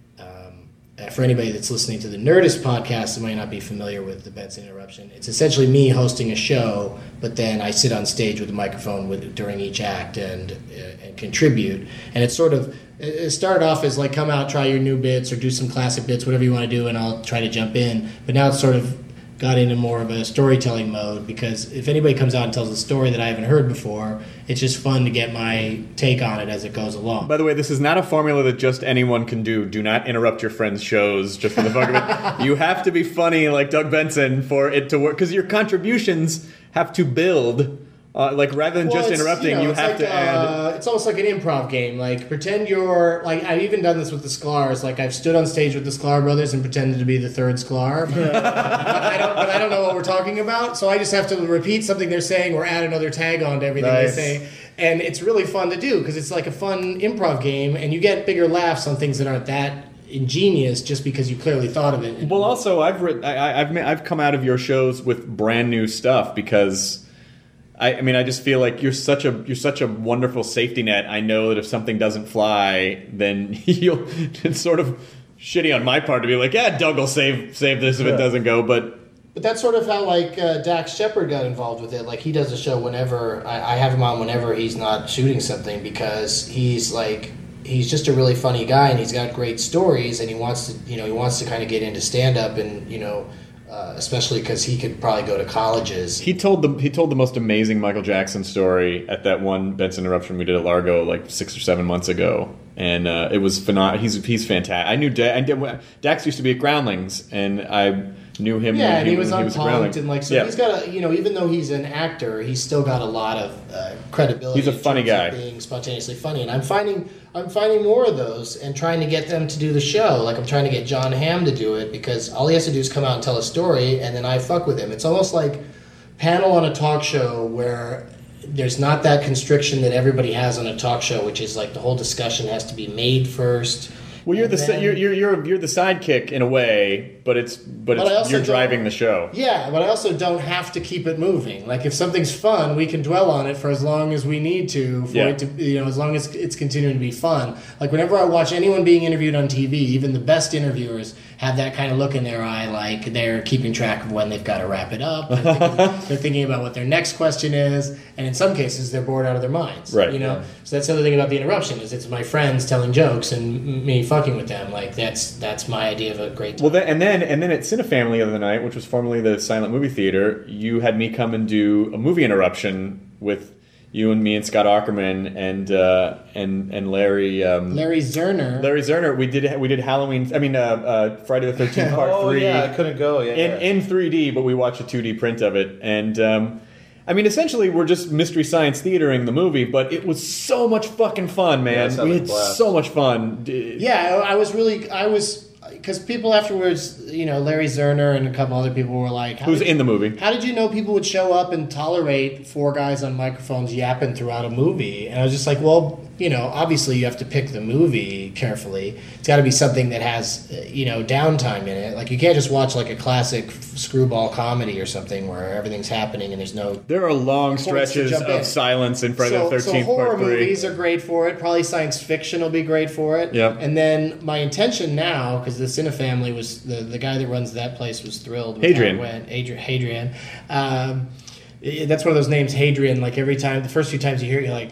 um, uh, for anybody that's listening to the Nerdist podcast that might not be familiar with the Benson Interruption, it's essentially me hosting a show, but then I sit on stage with a microphone with, during each act and uh, and contribute. And it's sort of, it started off as like come out, try your new bits or do some classic bits, whatever you want to do, and I'll try to jump in. But now it's sort of got into more of a storytelling mode, because if anybody comes out and tells a story that I haven't heard before, it's just fun to get my take on it as it goes along. By the way, this is not a formula that just anyone can do. Do not interrupt your friends' shows just for the fuck of it. You have to be funny like Doug Benson for it to work, because your contributions have to build. Uh, like rather than Well, just it's, interrupting, you, know, you it's have like, to add. Uh, it's almost like an improv game. Like pretend you're like I've even done this with the Sklars. Like I've stood on stage with the Sklar brothers and pretended to be the third Sklar, but, but I don't. But I don't know what we're talking about, so I just have to repeat something they're saying or add another tag on to everything Nice. they say. And it's really fun to do because it's like a fun improv game, and you get bigger laughs on things that aren't that ingenious just because you clearly thought of it. Well, also, I've written, I, I've ma- I've come out of your shows with brand new stuff because. I, I mean, I just feel like you're such a you're such a wonderful safety net. I know that if something doesn't fly, then you'll. It's sort of shitty on my part to be like, yeah, Doug will save save this if it doesn't go. But But that's sort of how like uh, Dax Shepard got involved with it. Like he does a show whenever I, I have him on whenever he's not shooting something, because he's like he's just a really funny guy and he's got great stories, and he wants to you know he wants to kind of get into stand up, and you know. Uh, especially because he could probably go to colleges. he told the he told the most amazing Michael Jackson story at that one Benson Interruption we did at Largo like six or seven months ago, and uh, it was phenomenal. He's he's fantastic. I knew da- I did, Dax used to be at Groundlings, and I knew him. Yeah, when and he was when on at Punk'd, Groundlings. and like so Yeah. he's got a you know even though he's an actor, he's still got a lot of uh, credibility. He's a in funny terms of guy. being spontaneously funny, and I'm finding I'm finding more of those and trying to get them to do the show. Like I'm trying to get John Hamm to do it, because all he has to do is come out and tell a story, and then I fuck with him. It's almost like panel on a talk show where there's not that constriction that everybody has on a talk show, which is like the whole discussion has to be made first. Well, you're and the then- you're, you're you're you're the sidekick in a way, but it's but, But I it's also you're don't- driving the show. Yeah, but I also don't have to keep it moving. Like if something's fun, we can dwell on it for as long as we need to for Yeah. it to you know as long as it's continuing to be fun. Like whenever I watch anyone being interviewed on T V, even the best interviewers have that kind of look in their eye, like they're keeping track of when they've got to wrap it up. They're thinking, they're thinking about what their next question is, and in some cases they're bored out of their minds. Right. You know. So that's the other thing about the interruption is it's my friends telling jokes and me fucking with them. Like that's that's my idea of a great time. Well, then, and then and then at Cinefamily the other night, which was formerly the Silent Movie Theater, you had me come and do a movie interruption with you and me and Scott Aukerman and uh, and and Larry um, Larry Zerner. Larry Zerner. We did we did Halloween. I mean, uh, uh, Friday the thirteenth Part Oh Three. yeah, I couldn't go. Yeah, in yeah. in three D, but we watched a two D print of it, and um, I mean, essentially, we're just Mystery Science Theatering the movie, but it was so much fucking fun, man. Yeah, it sounded we like had a blast. so much fun. D- Yeah, I was really, I was, because people afterwards, you know, Larry Zerner and a couple other people were like, how Who's did- in the movie? How did you know people would show up and tolerate four guys on microphones yapping throughout a movie? And I was just like, well, you know, obviously you have to pick the movie carefully. It's got to be something that has, uh, you know, downtime in it. Like you can't just watch like a classic screwball comedy or something where everything's happening and there's no. There are long Points to stretches jump of in. silence in Friday so, the so thirteenth horror Part Three. movies are great for it. Probably science fiction will be great for it. Yep. And then my intention now, because the Cinefamily was the the guy that runs that place was thrilled with Hadrian. how it went. Adrian. Hadrian. Um, i- that's one of those names, Hadrian. Like every time, the first few times you hear it, you're like,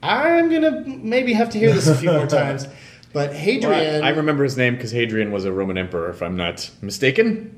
I'm gonna maybe have to hear this a few more times. But Hadrian, Well, I, I remember his name because Hadrian was a Roman emperor, if I'm not mistaken.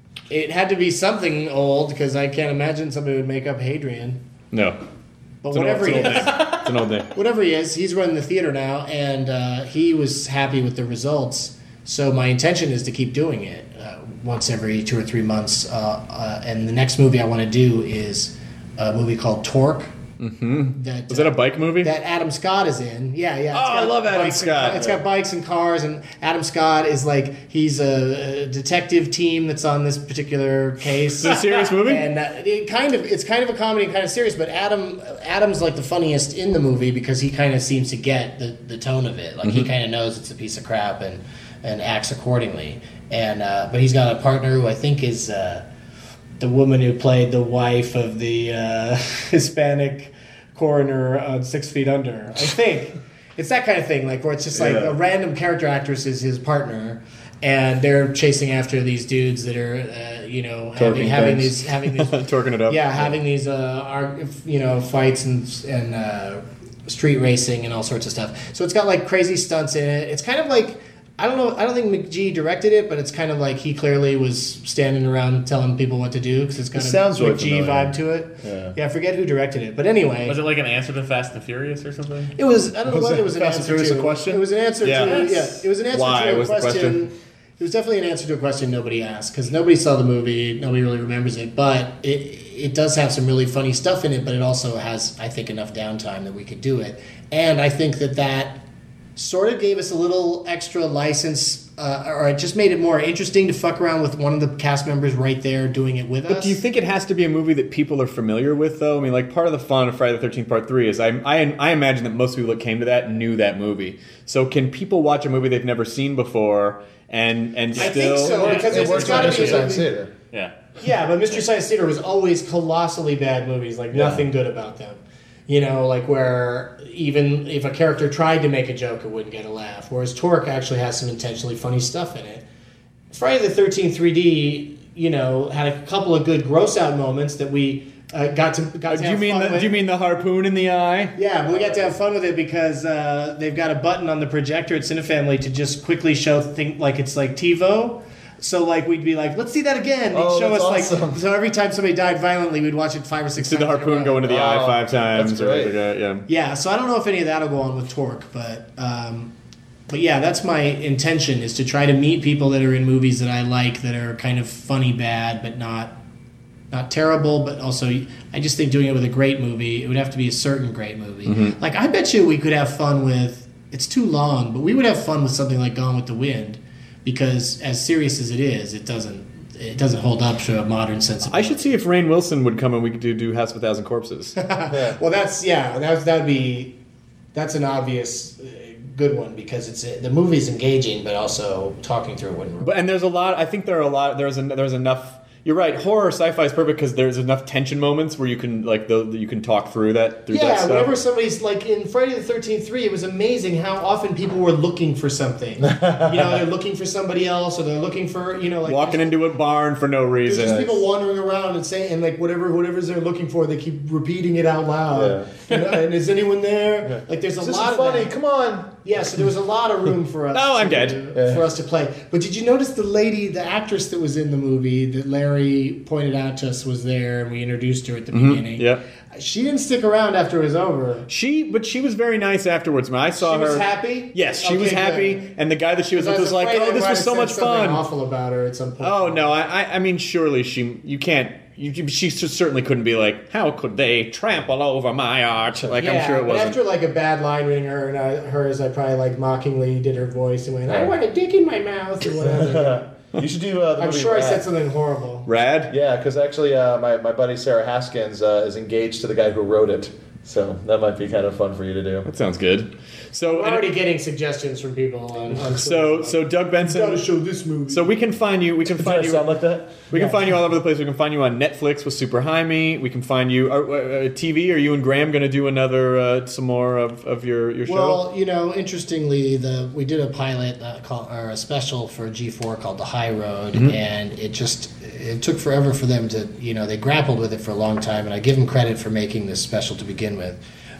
it had to be something old because I can't imagine somebody would make up Hadrian. No. But It's an whatever old, he it's an is, old name. It's an old name. whatever he is, he's running the theater now, and uh, he was happy with the results. So my intention is to keep doing it uh, once every two or three months. Uh, uh, and the next movie I want to do is a movie called Torque. Mm-hmm. That, Was that a bike movie? That Adam Scott is in. Yeah, yeah. Oh, I love Adam bikes Scott. And, it's got bikes and cars, and Adam Scott is like, he's a, a detective team that's on this particular case. Is it a serious movie? And uh, it kind of, it's kind of a comedy and kind of serious, but Adam, Adam's like the funniest in the movie because he kind of seems to get the, the tone of it. Like, mm-hmm. he kind of knows it's a piece of crap and, and acts accordingly. And uh, but he's got a partner who I think is uh, the woman who played the wife of the uh, Hispanic coroner on Six Feet Under. I think it's that kind of thing, like where it's just like Yeah. a random character actress is his partner, and they're chasing after these dudes that are, uh, you know, having, Torquing having things. these having these Torquing it up. yeah, having these uh, ar- you know, fights and and uh, street racing and all sorts of stuff. So it's got like crazy stunts in it. It's kind of like, I don't know. I don't think McGee directed it, but it's kind of like he clearly was standing around telling people what to do because it's got It a sounds really McGee familiar. vibe to it. Yeah. yeah, I forget who directed it, but anyway, Was it like an answer to Fast and Furious or something? it was. I don't know Was what it it was an Fast and answer Furious to. a question? It was an answer Yeah. to. Yeah, it was an answer Why to a was the question. question? It was definitely an answer to a question nobody asked because nobody saw the movie. Nobody really remembers it, but it it does have some really funny stuff in it. But it also has, I think, enough downtime that we could do it. And I think that that sort of gave us a little extra license, uh, or it just made it more interesting to fuck around with one of the cast members right there doing it with us. But do you think it has to be a movie that people are familiar with, though? I mean, like, part of the fun of Friday the thirteenth Part three is I, I, I imagine that most people that came to that knew that movie. So can people watch a movie they've never seen before and, and I still... think so, because It it's, works it's got on to be Mystery a Science movie. Theater. Yeah. Yeah, but Mystery Science Theater was always colossally bad movies, like nothing good about them. You know, like where even if a character tried to make a joke, it wouldn't get a laugh. Whereas Torque actually has some intentionally funny stuff in it. Friday the thirteenth three D, you know, had a couple of good gross out moments that we uh, got to got Uh, to do you have mean fun the, with. do you mean the harpoon in the eye? Yeah, but we got to have fun with it because uh, they've got a button on the projector at Cinefamily to just quickly show thing like it's like TiVo. So like we'd be like, let's see that again. They'd Oh, show us that's like awesome. so every time somebody died violently, we'd watch it five or six Did times. the in a harpoon row. go into the eye Oh, five times? that's or great. like that? Yeah. Yeah, so I don't know if any of that'll go on with Torque, but um, but yeah, that's my intention is to try to meet people that are in movies that I like that are kind of funny bad, but not not terrible. But also, I just think doing it with a great movie, it would have to be a certain great movie. Mm-hmm. Like I bet you we could have fun with. It's too long, but we would have fun with something like Gone with the Wind, because as serious as it is, it doesn't it doesn't hold up to a modern sensibility. I should see if Rainn Wilson would come and we could do, do House of a Thousand Corpses. Well, that's yeah. That that would be that's an obvious uh, good one because it's uh, the movie's engaging, but also talking through it wouldn't. But and there's a lot. I think there are a lot. There's an, there's enough. You're right. Horror sci-fi is perfect because there's enough tension moments where you can like the you can talk through that through that Yeah, stuff. whenever somebody's like in Friday the thirteenth three, it was amazing how often people were looking for something. You know, they're looking for somebody else, or they're looking for you know like Walking into a barn for no There's reason. just people wandering around and saying, and like whatever, whatever's they're looking for, they keep repeating it out loud. And, uh, and is anyone there? Like, there's a This lot is of funny. that. Come on. Yeah, so there was a lot of room for us. No, I'm to, dead. Yeah. For us to play. But did you notice the lady, the actress that was in the movie that Larry pointed out to us was there, and we introduced her at the beginning? Yeah. She didn't stick around after it was over. She, but she was very nice afterwards. When I saw She her, was happy? Yes, she Okay, was happy, good. and the guy that she was I with was like, afraid "Oh, I this might was have so said much something fun." awful about her at some point. Oh no, I, I, I mean, surely she, you can't. You, she certainly couldn't be like, "How could they trample over my art?" Like yeah, I'm sure it but wasn't. after like a bad line reading her and I, hers, I probably like mockingly did her voice and went, "I want a dick in my mouth" or whatever. You should do. Uh, the I'm movie sure I Rad. said something horrible. Rad. Yeah, because actually, uh, my my buddy Sarah Haskins uh, is engaged to the guy who wrote it, so that might be kind of fun for you to do. That sounds good. So We're already getting suggestions from people on. on so so Doug Benson. Got to show this movie. So we can find you. We can Does find that you. sound like that? We can find you all over the place. We can find you on Netflix with Super Jaime. We can find you uh, uh, T V. Are you and Graham going to do another uh, some more of, of your your show? Well, you know, interestingly, the we did a pilot uh, called, or a special for G four called The High Road, Mm-hmm. and it just it took forever for them to, you know, they grappled with it for a long time, and I give them credit for making this special to begin with.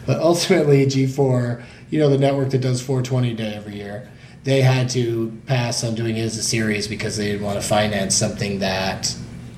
But ultimately, G four, you know, the network that does four twenty Day every year, they had to pass on doing it as a series because they didn't want to finance something that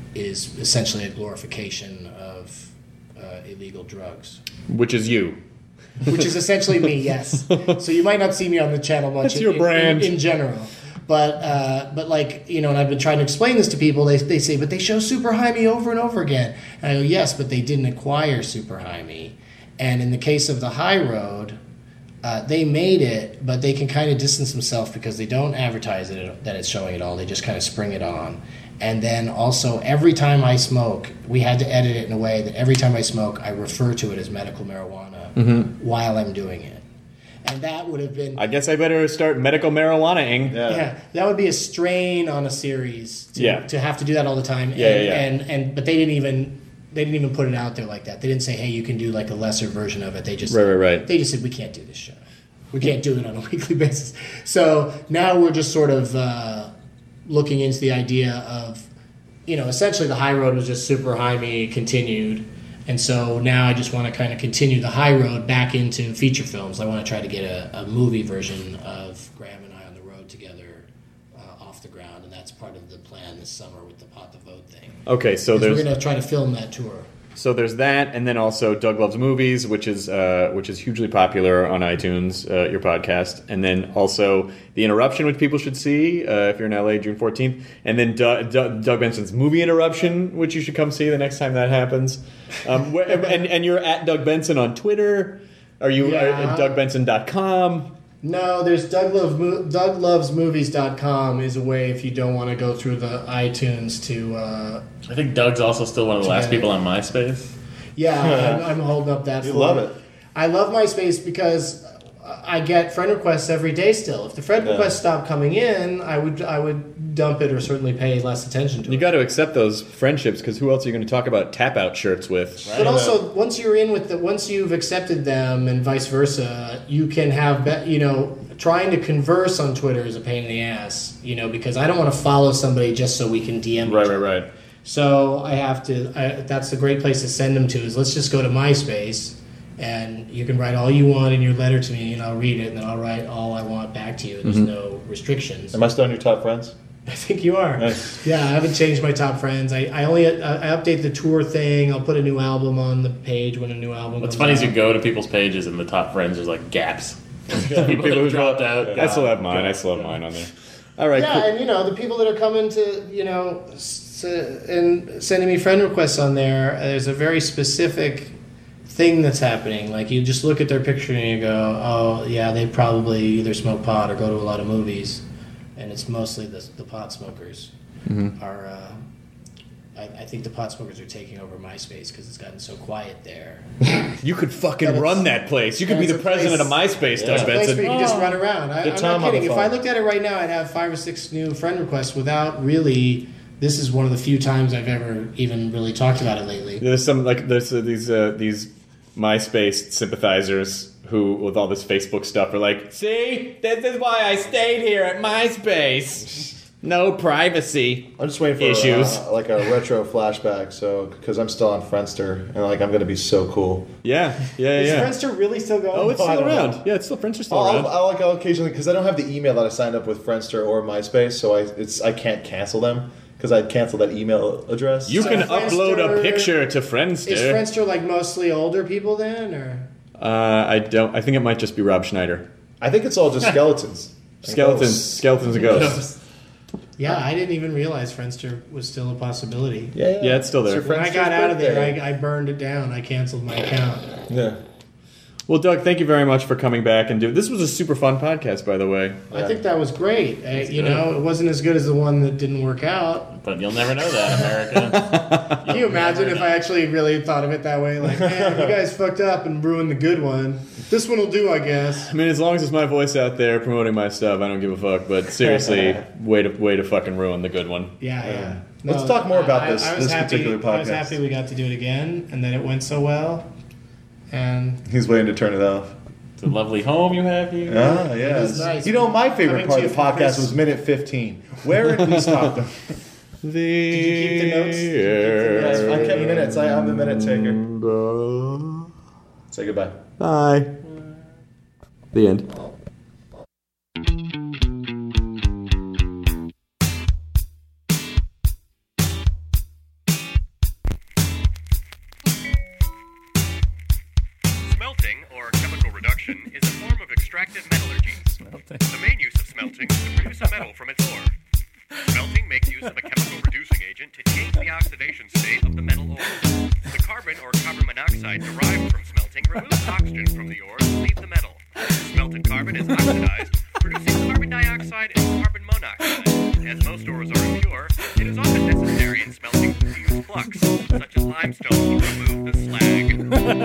is essentially a glorification of uh, illegal drugs. Which is you. Which is essentially me, yes. So you might not see me on the channel much. That's your in, brand. In, in general. But, uh, but like, you know, and I've been trying to explain this to people, they, they say, but they show Super Jaime over and over again. And I go, yes, but they didn't acquire Super Jaime. And in the case of the High Road, uh, they made it, but they can kind of distance themselves because they don't advertise it that it's showing it all. They just kind of spring it on. And then also, every time I smoke, we had to edit it in a way that every time I smoke, I refer to it as medical marijuana mm-hmm. while I'm doing it. And that would have been... I guess I better start medical marijuana-ing. Yeah. yeah, that would be a strain on a series to, yeah. to have to do that all the time. Yeah, and, yeah, yeah. And, and, but they didn't even... They didn't even put it out there like that. They didn't say, hey, you can do like a lesser version of it. They just... Right, right, right. They just said, we can't do this show. We can't do it on a weekly basis. So now we're just sort of uh, looking into the idea of, you know, essentially the High Road was just Super Jaime continued. And so now I just want to kind of continue the High Road back into feature films. I want to try to get a, a movie version of Graham and I on the road together uh, off the ground. And that's part of the plan this summer with the Pot the Vote thing. Okay, so there's... We're going to try to film that tour. So there's that, and then also Doug Loves Movies, which is uh, which is hugely popular on iTunes, uh, your podcast, and then also The Interruption, which people should see uh, if you're in L A, June fourteenth, and then D- D- Doug Benson's Movie Interruption, which you should come see the next time that happens. Um, wh- and, and you're at Doug Benson on Twitter. Are you Yeah. at Doug Benson dot com? No, there's Doug Love, Doug Loves Movies dot com is a way if you don't want to go through the iTunes to... Uh, I think Doug's also still one of the last Yeah. people on MySpace. yeah, I'm, I'm holding up that You for love it. I love MySpace because I get friend requests every day still. If the friend Yeah. requests stopped coming in, I would I would dump it or certainly pay less attention to You it. got to accept those friendships, because who else are you going to talk about tap-out shirts with? But also, once you're in with the, once you've accepted them and vice versa, you can have, be, you know, trying to converse on Twitter is a pain in the ass, you know, because I don't want to follow somebody just so we can D M each Right, other. right, right. So I have to, I, that's a great place to send them to is let's just go to MySpace and you can write all you want in your letter to me and I'll read it and then I'll write all I want back to you. There's Mm-hmm. no restrictions. Am I still on your top friends? I think you are. Nice. Yeah, I haven't changed my top friends. I, I only I, I update the tour thing. I'll put a new album on the page when a new album What's comes funny is out. you go to people's pages and the top friends there's like gaps. People People that who dropped out. I still have mine. I still have mine on there. All right. Yeah, cool. and you know the people that are coming to you know s- and sending me friend requests on there. There's a very specific thing that's happening. Like you just look at their picture and you go, oh yeah, they probably either smoke pot or go to a lot of movies, and it's mostly the the pot smokers Mm-hmm. are. Uh, I, I think the pot smokers are taking over MySpace because it's gotten so quiet there. You could fucking That it's- run that place. You could be that the it's a president place- of MySpace, It's Doug a place where Benson. you can just run around. I, Get I'm Tom not on the kidding. If I phone. looked at it right now, I'd have five or six new friend requests without really. This is one of the few times I've ever even really talked about it lately. There's some like there's uh, these uh, these MySpace sympathizers who, with all this Facebook stuff, are like, "See, this is why I stayed here at MySpace. No privacy." I'm just waiting for Issues. Uh, like a retro flashback. So because I'm still on Friendster and like I'm gonna be so cool. Yeah, yeah, Is yeah. Friendster really still going? Oh, it's I still don't around. know. Yeah, it's still Friendster's still I'll, around. I'll like I'll occasionally because I don't have the email that I signed up with Friendster or MySpace, so I it's I can't cancel them because I canceled that email address. You can Friendster- upload a picture to Friendster. Is Friendster like mostly older people then, or Uh, I don't. I think it might just be Rob Schneider. I think it's all just skeletons. And Skeletons, ghosts. skeletons and ghosts. yeah, I didn't even realize Friendster was still a possibility. Yeah, yeah, Yeah, it's still there. your When I Friendster's got out of there, birthday. I, I burned it down. I canceled my account. yeah. Well, Doug, thank you very much for coming back and do. This was a super fun podcast, by the way. I think that was great. Uh, you know, it wasn't as good as the one that didn't work out. But you'll never know that, America. Can you imagine if I actually really thought of it that way? Like, man, you guys fucked up and ruined the good one. This one will do, I guess. I mean, as long as it's my voice out there promoting my stuff, I don't give a fuck. But seriously, way to way to fucking ruin the good one. Yeah, yeah. Let's talk more about this- I was this happy, particular I was podcast. happy we got to do it again, and that it went so well. And He's waiting to turn it off. It's a lovely home you have here. Ah, yeah. is nice. You know, my favorite Coming part to of you the from podcast Chris. was minute fifteen. Where did we stop them? The Did you keep the notes? Did you keep the Yes, notes? I kept minutes. I, I'm the minute taker. Say goodbye. Bye. The end. Smelting, or chemical reduction, is a form of extractive metallurgy. Smelting. The main use of smelting is to produce a metal from its ore. Smelting makes use of a chemical reducing agent to change the oxidation state of the metal ore. The carbon or carbon monoxide derived from smelting removes oxygen from the ore to leave the metal. Smelted carbon is oxidized, producing carbon dioxide and carbon monoxide. As most ores are impure, it is often necessary in smelting to use flux, such as limestone, to remove the slag.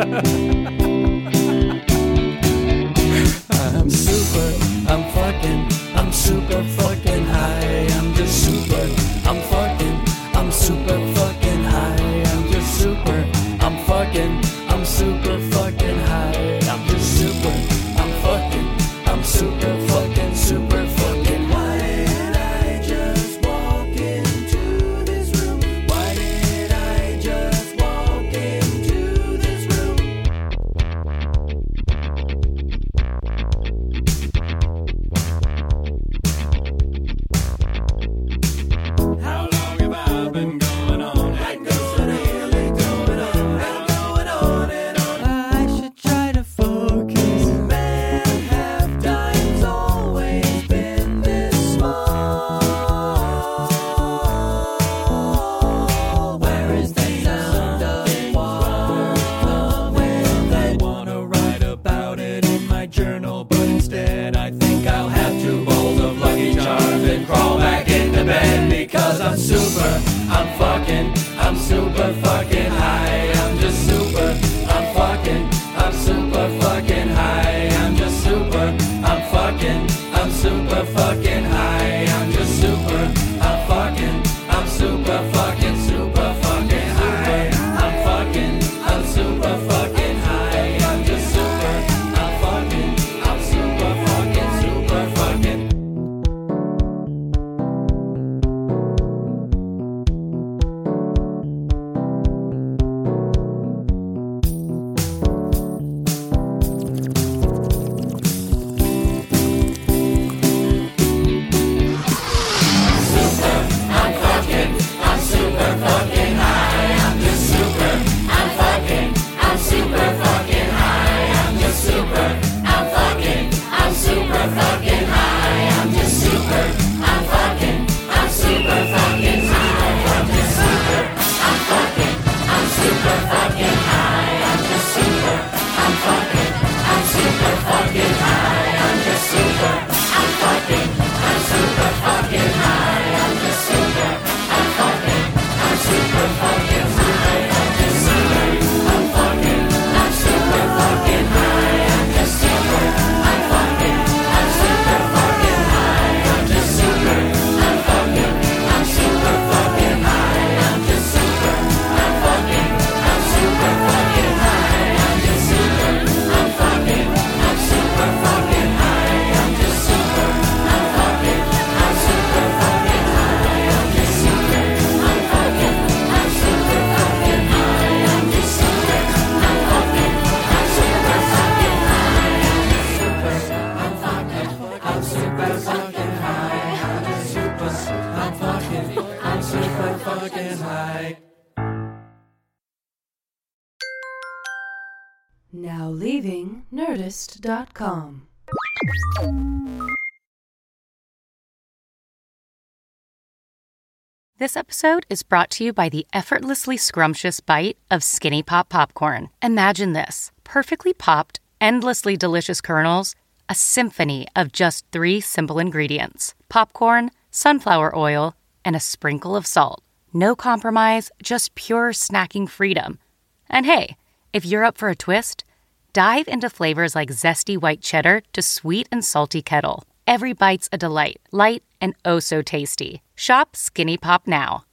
I'm super, I'm fucking, I'm super fucking high. I'm just super, I'm fucking, I'm super fucking high. I'm just super, I'm fucking, I'm super fucking high. I'm just super, I'm fucking, I'm super fucking, super fucking high. Why did I just walk into this room? Why did I just walk into this room? How long have I been going on and going on and going on and going on and on? I should try to focus. Man, have times always been this small? Where is the sound of water coming? I wanna write about it in my journal, but instead I think I'll have two bowls of Lucky Charms and crawl back into bed because I'm super, I'm fucking, I'm super fucking high. I'm just super, I'm fucking, I'm super fucking high. I'm just super, I'm fucking, I'm super fucking high. I'm just super, I'm fucking, I'm super fucking, super fucking high. I'm fucking, I'm super fucking high. I'm just super, I'm fucking, I'm super fucking, super fucking. Now leaving Nerdist dot com. This episode is brought to you by the effortlessly scrumptious bite of Skinny Pop Popcorn. Imagine this: perfectly popped, endlessly delicious kernels, a symphony of just three simple ingredients: popcorn, sunflower oil, and a sprinkle of salt. No compromise, just pure snacking freedom. And hey, if you're up for a twist, dive into flavors like zesty white cheddar to sweet and salty kettle. Every bite's a delight, light and oh so tasty. Shop Skinny Pop now.